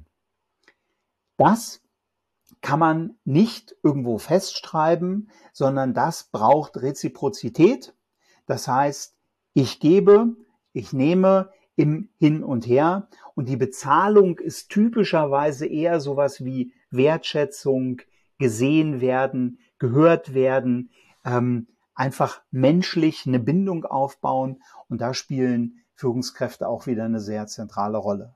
Das kann man nicht irgendwo festschreiben, sondern das braucht Reziprozität. Das heißt, ich gebe, ich nehme im Hin und Her und die Bezahlung ist typischerweise eher sowas wie Wertschätzung, gesehen werden, gehört werden, ähm, einfach menschlich eine Bindung aufbauen und da spielen Führungskräfte auch wieder eine sehr zentrale Rolle.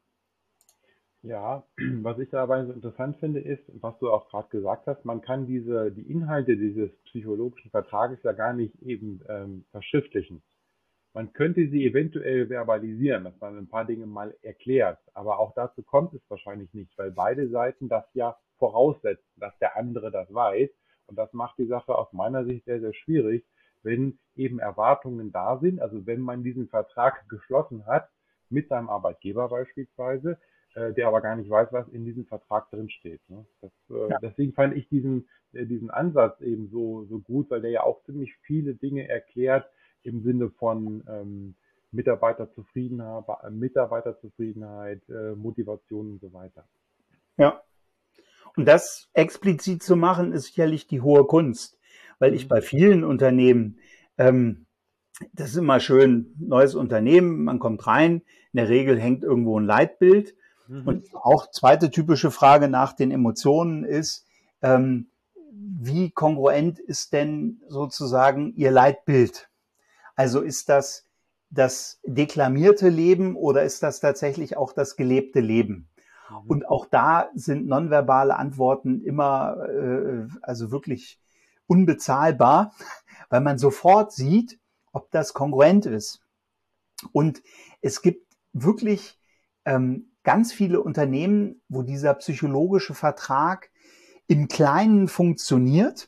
Ja, was ich dabei so interessant finde, ist, was du auch gerade gesagt hast, man kann diese, die Inhalte dieses psychologischen Vertrages ja gar nicht eben ähm, verschriftlichen. Man könnte sie eventuell verbalisieren, dass man ein paar Dinge mal erklärt. Aber auch dazu kommt es wahrscheinlich nicht, weil beide Seiten das ja voraussetzen, dass der andere das weiß. Und das macht die Sache aus meiner Sicht sehr, sehr schwierig, wenn eben Erwartungen da sind. Also wenn man diesen Vertrag geschlossen hat, mit seinem Arbeitgeber beispielsweise, äh, der aber gar nicht weiß, was in diesem Vertrag drin steht. Ne? Das, äh, Ja. deswegen fand ich diesen, äh, diesen Ansatz eben so, so gut, weil der ja auch ziemlich viele Dinge erklärt im Sinne von ähm, Mitarbeiterzufriedenheit, Mitarbeiterzufriedenheit, äh, Motivation und so weiter. Ja. Und das explizit zu machen, ist sicherlich die hohe Kunst, weil ich Mhm. bei vielen Unternehmen, ähm, das ist immer schön, neues Unternehmen, man kommt rein, in der Regel hängt irgendwo ein Leitbild. Mhm. Und auch zweite typische Frage nach den Emotionen ist, ähm, wie kongruent ist denn sozusagen Ihr Leitbild? Also ist das das deklamierte Leben oder ist das tatsächlich auch das gelebte Leben? Mhm. Und auch da sind nonverbale Antworten immer äh, also wirklich unbezahlbar, weil man sofort sieht, ob das kongruent ist. Und es gibt wirklich ähm, ganz viele Unternehmen, wo dieser psychologische Vertrag im Kleinen funktioniert,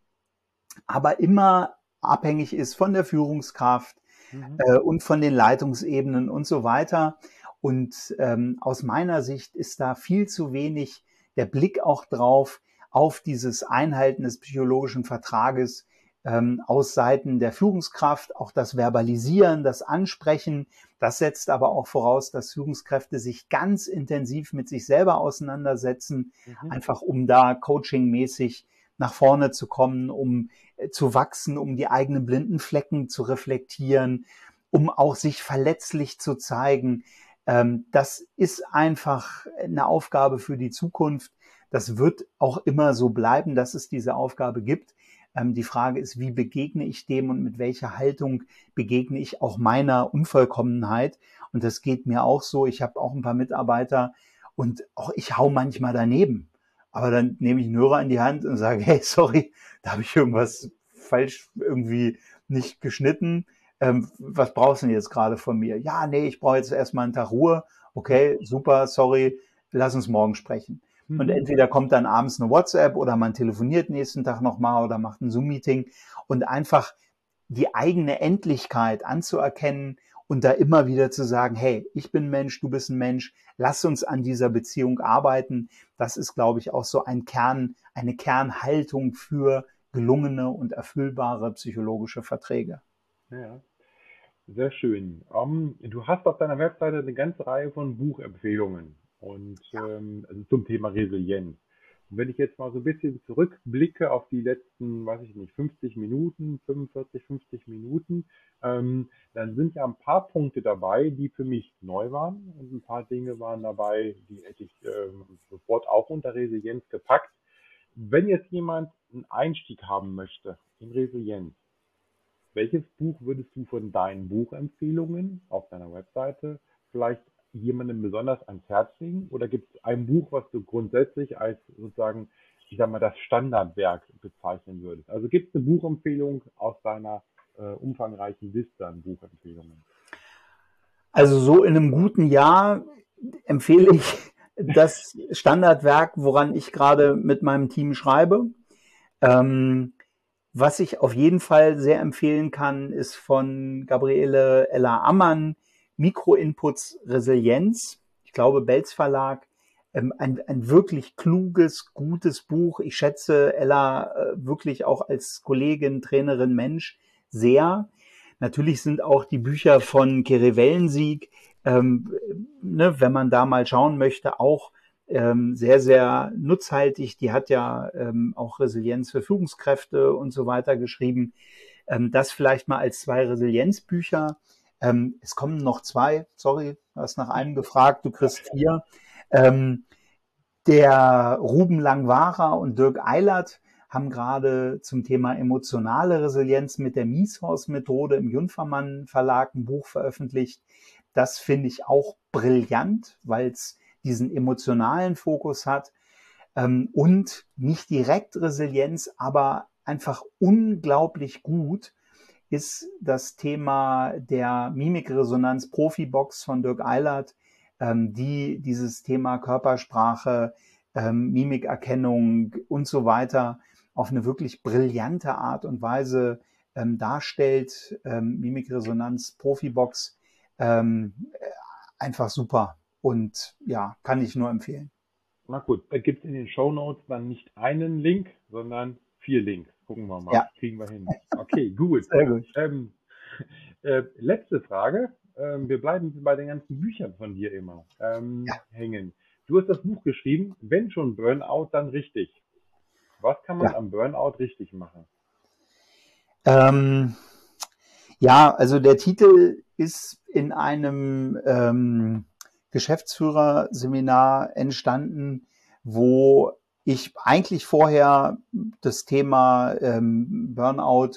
aber immer abhängig ist von der Führungskraft Mhm. äh, und von den Leitungsebenen und so weiter. Und ähm, aus meiner Sicht ist da viel zu wenig der Blick auch drauf, auf dieses Einhalten des psychologischen Vertrages ähm, aus Seiten der Führungskraft, auch das Verbalisieren, das Ansprechen. Das setzt aber auch voraus, dass Führungskräfte sich ganz intensiv mit sich selber auseinandersetzen, Mhm. einfach um da coachingmäßig nach vorne zu kommen, um äh, zu wachsen, um die eigenen blinden Flecken zu reflektieren, um auch sich verletzlich zu zeigen. Ähm, das ist einfach eine Aufgabe für die Zukunft. Das wird auch immer so bleiben, dass es diese Aufgabe gibt. Ähm, die Frage ist, wie begegne ich dem und mit welcher Haltung begegne ich auch meiner Unvollkommenheit? Und das geht mir auch so. Ich habe auch ein paar Mitarbeiter und auch ich hau manchmal daneben. Aber dann nehme ich einen Hörer in die Hand und sage, hey, sorry, da habe ich irgendwas falsch irgendwie nicht geschnitten. Ähm, was brauchst du denn jetzt gerade von mir? Ja, nee, ich brauche jetzt erstmal einen Tag Ruhe. Okay, super, sorry, lass uns morgen sprechen. Mhm. Und entweder kommt dann abends eine WhatsApp oder man telefoniert nächsten Tag nochmal oder macht ein Zoom-Meeting und einfach die eigene Endlichkeit anzuerkennen und da immer wieder zu sagen, hey, ich bin ein Mensch, du bist ein Mensch, lass uns an dieser Beziehung arbeiten. Das ist, glaube ich, auch so ein Kern, eine Kernhaltung für gelungene und erfüllbare psychologische Verträge. Ja, sehr schön. Um, du hast auf deiner Webseite eine ganze Reihe von Buchempfehlungen und ähm, also zum Thema Resilienz. Und wenn ich jetzt mal so ein bisschen zurückblicke auf die letzten, weiß ich nicht, fünfzig Minuten, fünfundvierzig, fünfzig Minuten, ähm, dann sind ja ein paar Punkte dabei, die für mich neu waren und ein paar Dinge waren dabei, die hätte ich ähm, sofort auch unter Resilienz gepackt. Wenn jetzt jemand einen Einstieg haben möchte in Resilienz, welches Buch würdest du von deinen Buchempfehlungen auf deiner Webseite vielleicht jemandem besonders ans Herz legen? Oder gibt es ein Buch, was du grundsätzlich als sozusagen, ich sag mal, das Standardwerk bezeichnen würdest? Also gibt es eine Buchempfehlung aus deiner äh, umfangreichen Liste an Buchempfehlungen? Also so in einem guten Jahr empfehle ich das Standardwerk, woran ich gerade mit meinem Team schreibe. Ähm, Was ich auf jeden Fall sehr empfehlen kann, ist von Gabriele Ella Ammann, Mikroinputs Resilienz. Ich glaube, Belz Verlag. Ähm, ein, ein wirklich kluges, gutes Buch. Ich schätze Ella äh, wirklich auch als Kollegin, Trainerin, Mensch sehr. Natürlich sind auch die Bücher von Kere Wellensiek, ähm, ne, wenn man da mal schauen möchte, auch ähm, sehr, sehr nutzhaltig. Die hat ja ähm, auch Resilienz für Führungskräfte und so weiter geschrieben. Ähm, das vielleicht mal als zwei Resilienzbücher. Ähm, es kommen noch zwei. Sorry, du hast nach einem gefragt. Du kriegst vier. Ähm, der Ruben Langwara und Dirk Eilert haben gerade zum Thema emotionale Resilienz mit der Mieshaus-Methode im Junfermann Verlag ein Buch veröffentlicht. Das finde ich auch brillant, weil es diesen emotionalen Fokus hat ähm, und nicht direkt Resilienz, aber einfach unglaublich gut ist das Thema der Mimikresonanz-Profi-Box von Dirk Eilert, ähm, die dieses Thema Körpersprache, ähm, Mimikerkennung und so weiter auf eine wirklich brillante Art und Weise ähm, darstellt. Ähm, Mimikresonanz-Profi-Box, ähm, einfach super und ja, kann ich nur empfehlen. Na gut, da gibt es in den Shownotes dann nicht einen Link, sondern vier Links. Gucken wir mal. Ja. Kriegen wir hin. Okay, gut. Sehr gut. Ähm, äh, letzte Frage. Ähm, wir bleiben bei den ganzen Büchern von dir immer ähm, Ja. hängen. Du hast das Buch geschrieben, wenn schon Burnout, dann richtig. Was kann man Ja. am Burnout richtig machen? Ähm, ja, also der Titel ist in einem ähm, Geschäftsführerseminar entstanden, wo ich eigentlich vorher das Thema ähm, Burnout,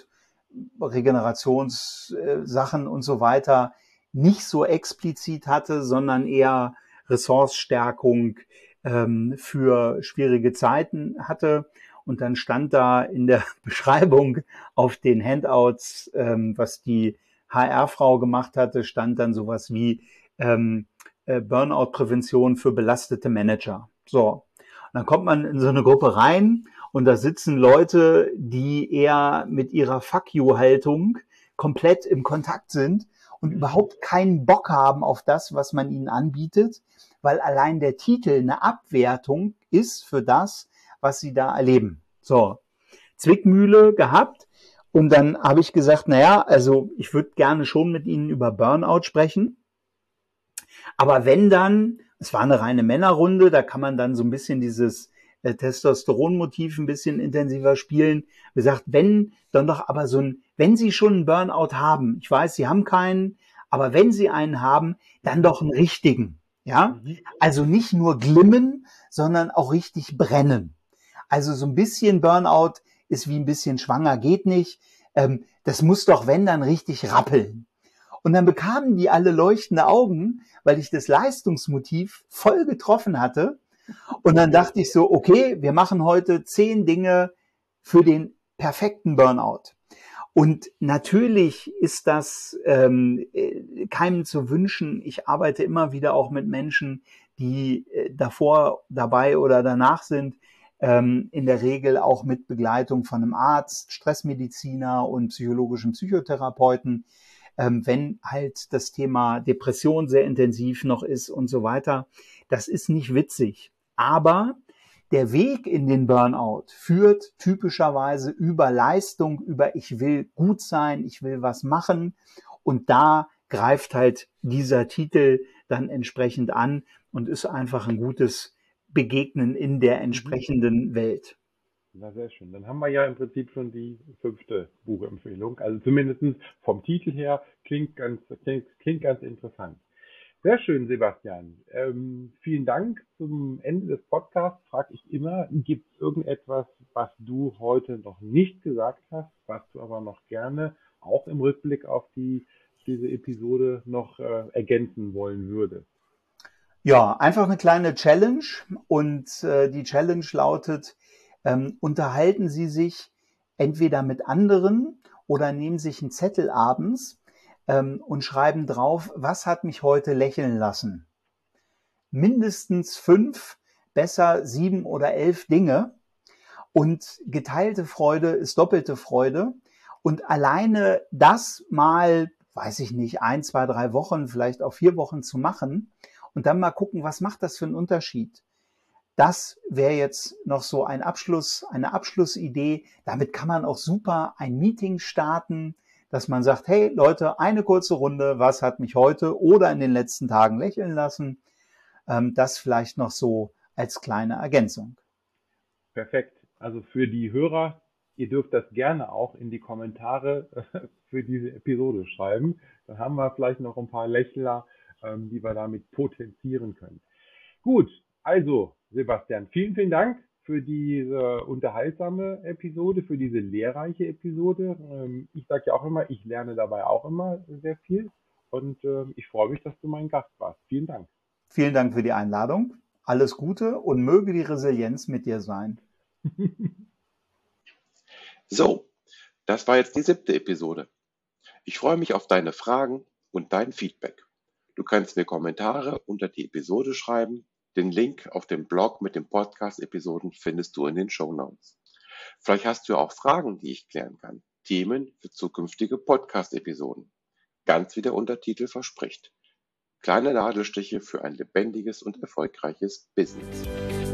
Regenerationssachen und so weiter nicht so explizit hatte, sondern eher Ressourcestärkung ähm, für schwierige Zeiten hatte. Und dann stand da in der Beschreibung auf den Handouts, ähm, was die H R-Frau gemacht hatte, stand dann sowas wie ähm, äh, Burnout-Prävention für belastete Manager. So, und dann kommt man in so eine Gruppe rein und da sitzen Leute, die eher mit ihrer Fuck-you-Haltung komplett im Kontakt sind und überhaupt keinen Bock haben auf das, was man ihnen anbietet, weil allein der Titel eine Abwertung ist für das, was sie da erleben. So, Zwickmühle gehabt und dann habe ich gesagt, naja, also ich würde gerne schon mit Ihnen über Burnout sprechen, aber wenn dann, es war eine reine Männerrunde, da kann man dann so ein bisschen dieses äh, Testosteronmotiv ein bisschen intensiver spielen. Wie gesagt, wenn, dann doch aber so ein, wenn Sie schon einen Burnout haben, ich weiß, Sie haben keinen, aber wenn Sie einen haben, dann doch einen richtigen, ja? Mhm. Also nicht nur glimmen, sondern auch richtig brennen. Also so ein bisschen Burnout ist wie ein bisschen schwanger, geht nicht. Ähm, das muss doch, wenn, dann richtig rappeln. Und dann bekamen die alle leuchtende Augen, weil ich das Leistungsmotiv voll getroffen hatte. Und dann dachte ich so, okay, wir machen heute zehn Dinge für den perfekten Burnout. Und natürlich ist das ähm, keinem zu wünschen. Ich arbeite immer wieder auch mit Menschen, die äh, davor, dabei oder danach sind, ähm, in der Regel auch mit Begleitung von einem Arzt, Stressmediziner und psychologischen Psychotherapeuten, ähm, wenn halt das Thema Depression sehr intensiv noch ist und so weiter. Das ist nicht witzig. Aber der Weg in den Burnout führt typischerweise über Leistung, über ich will gut sein, ich will was machen. Und da greift halt dieser Titel dann entsprechend an und ist einfach ein gutes Begegnen in der entsprechenden Welt. Na, sehr schön. Dann haben wir ja im Prinzip schon die fünfte Buchempfehlung. Also zumindest vom Titel her klingt ganz, klingt, klingt ganz interessant. Sehr schön, Sebastian. Ähm, vielen Dank. Zum Ende des Podcasts frage ich immer, gibt es irgendetwas, was du heute noch nicht gesagt hast, was du aber noch gerne auch im Rückblick auf die, diese Episode noch äh, ergänzen wollen würdest? Ja, einfach eine kleine Challenge und äh, die Challenge lautet, ähm, unterhalten Sie sich entweder mit anderen oder nehmen sich einen Zettel abends ähm, und schreiben drauf, was hat mich heute lächeln lassen? Mindestens fünf, besser sieben oder elf Dinge. Und geteilte Freude ist doppelte Freude. Und alleine das mal, weiß ich nicht, ein, zwei, drei Wochen, vielleicht auch vier Wochen zu machen und dann mal gucken, was macht das für einen Unterschied? Das wäre jetzt noch so ein Abschluss, eine Abschlussidee. Damit kann man auch super ein Meeting starten, dass man sagt, hey Leute, eine kurze Runde, was hat mich heute oder in den letzten Tagen lächeln lassen? Das vielleicht noch so als kleine Ergänzung. Perfekt. Also für die Hörer, ihr dürft das gerne auch in die Kommentare für diese Episode schreiben. Dann haben wir vielleicht noch ein paar Lächler, die wir damit potenzieren können. Gut, also Sebastian, vielen, vielen Dank für diese unterhaltsame Episode, für diese lehrreiche Episode. Ich sage ja auch immer, ich lerne dabei auch immer sehr viel und ich freue mich, dass du mein Gast warst. Vielen Dank. Vielen Dank für die Einladung. Alles Gute und möge die Resilienz mit dir sein. So, das war jetzt die siebte Episode. Ich freue mich auf deine Fragen und dein Feedback. Du kannst mir Kommentare unter die Episode schreiben. Den Link auf dem Blog mit den Podcast-Episoden findest du in den Shownotes. Vielleicht hast du auch Fragen, die ich klären kann. Themen für zukünftige Podcast-Episoden. Ganz wie der Untertitel verspricht. Kleine Nadelstiche für ein lebendiges und erfolgreiches Business.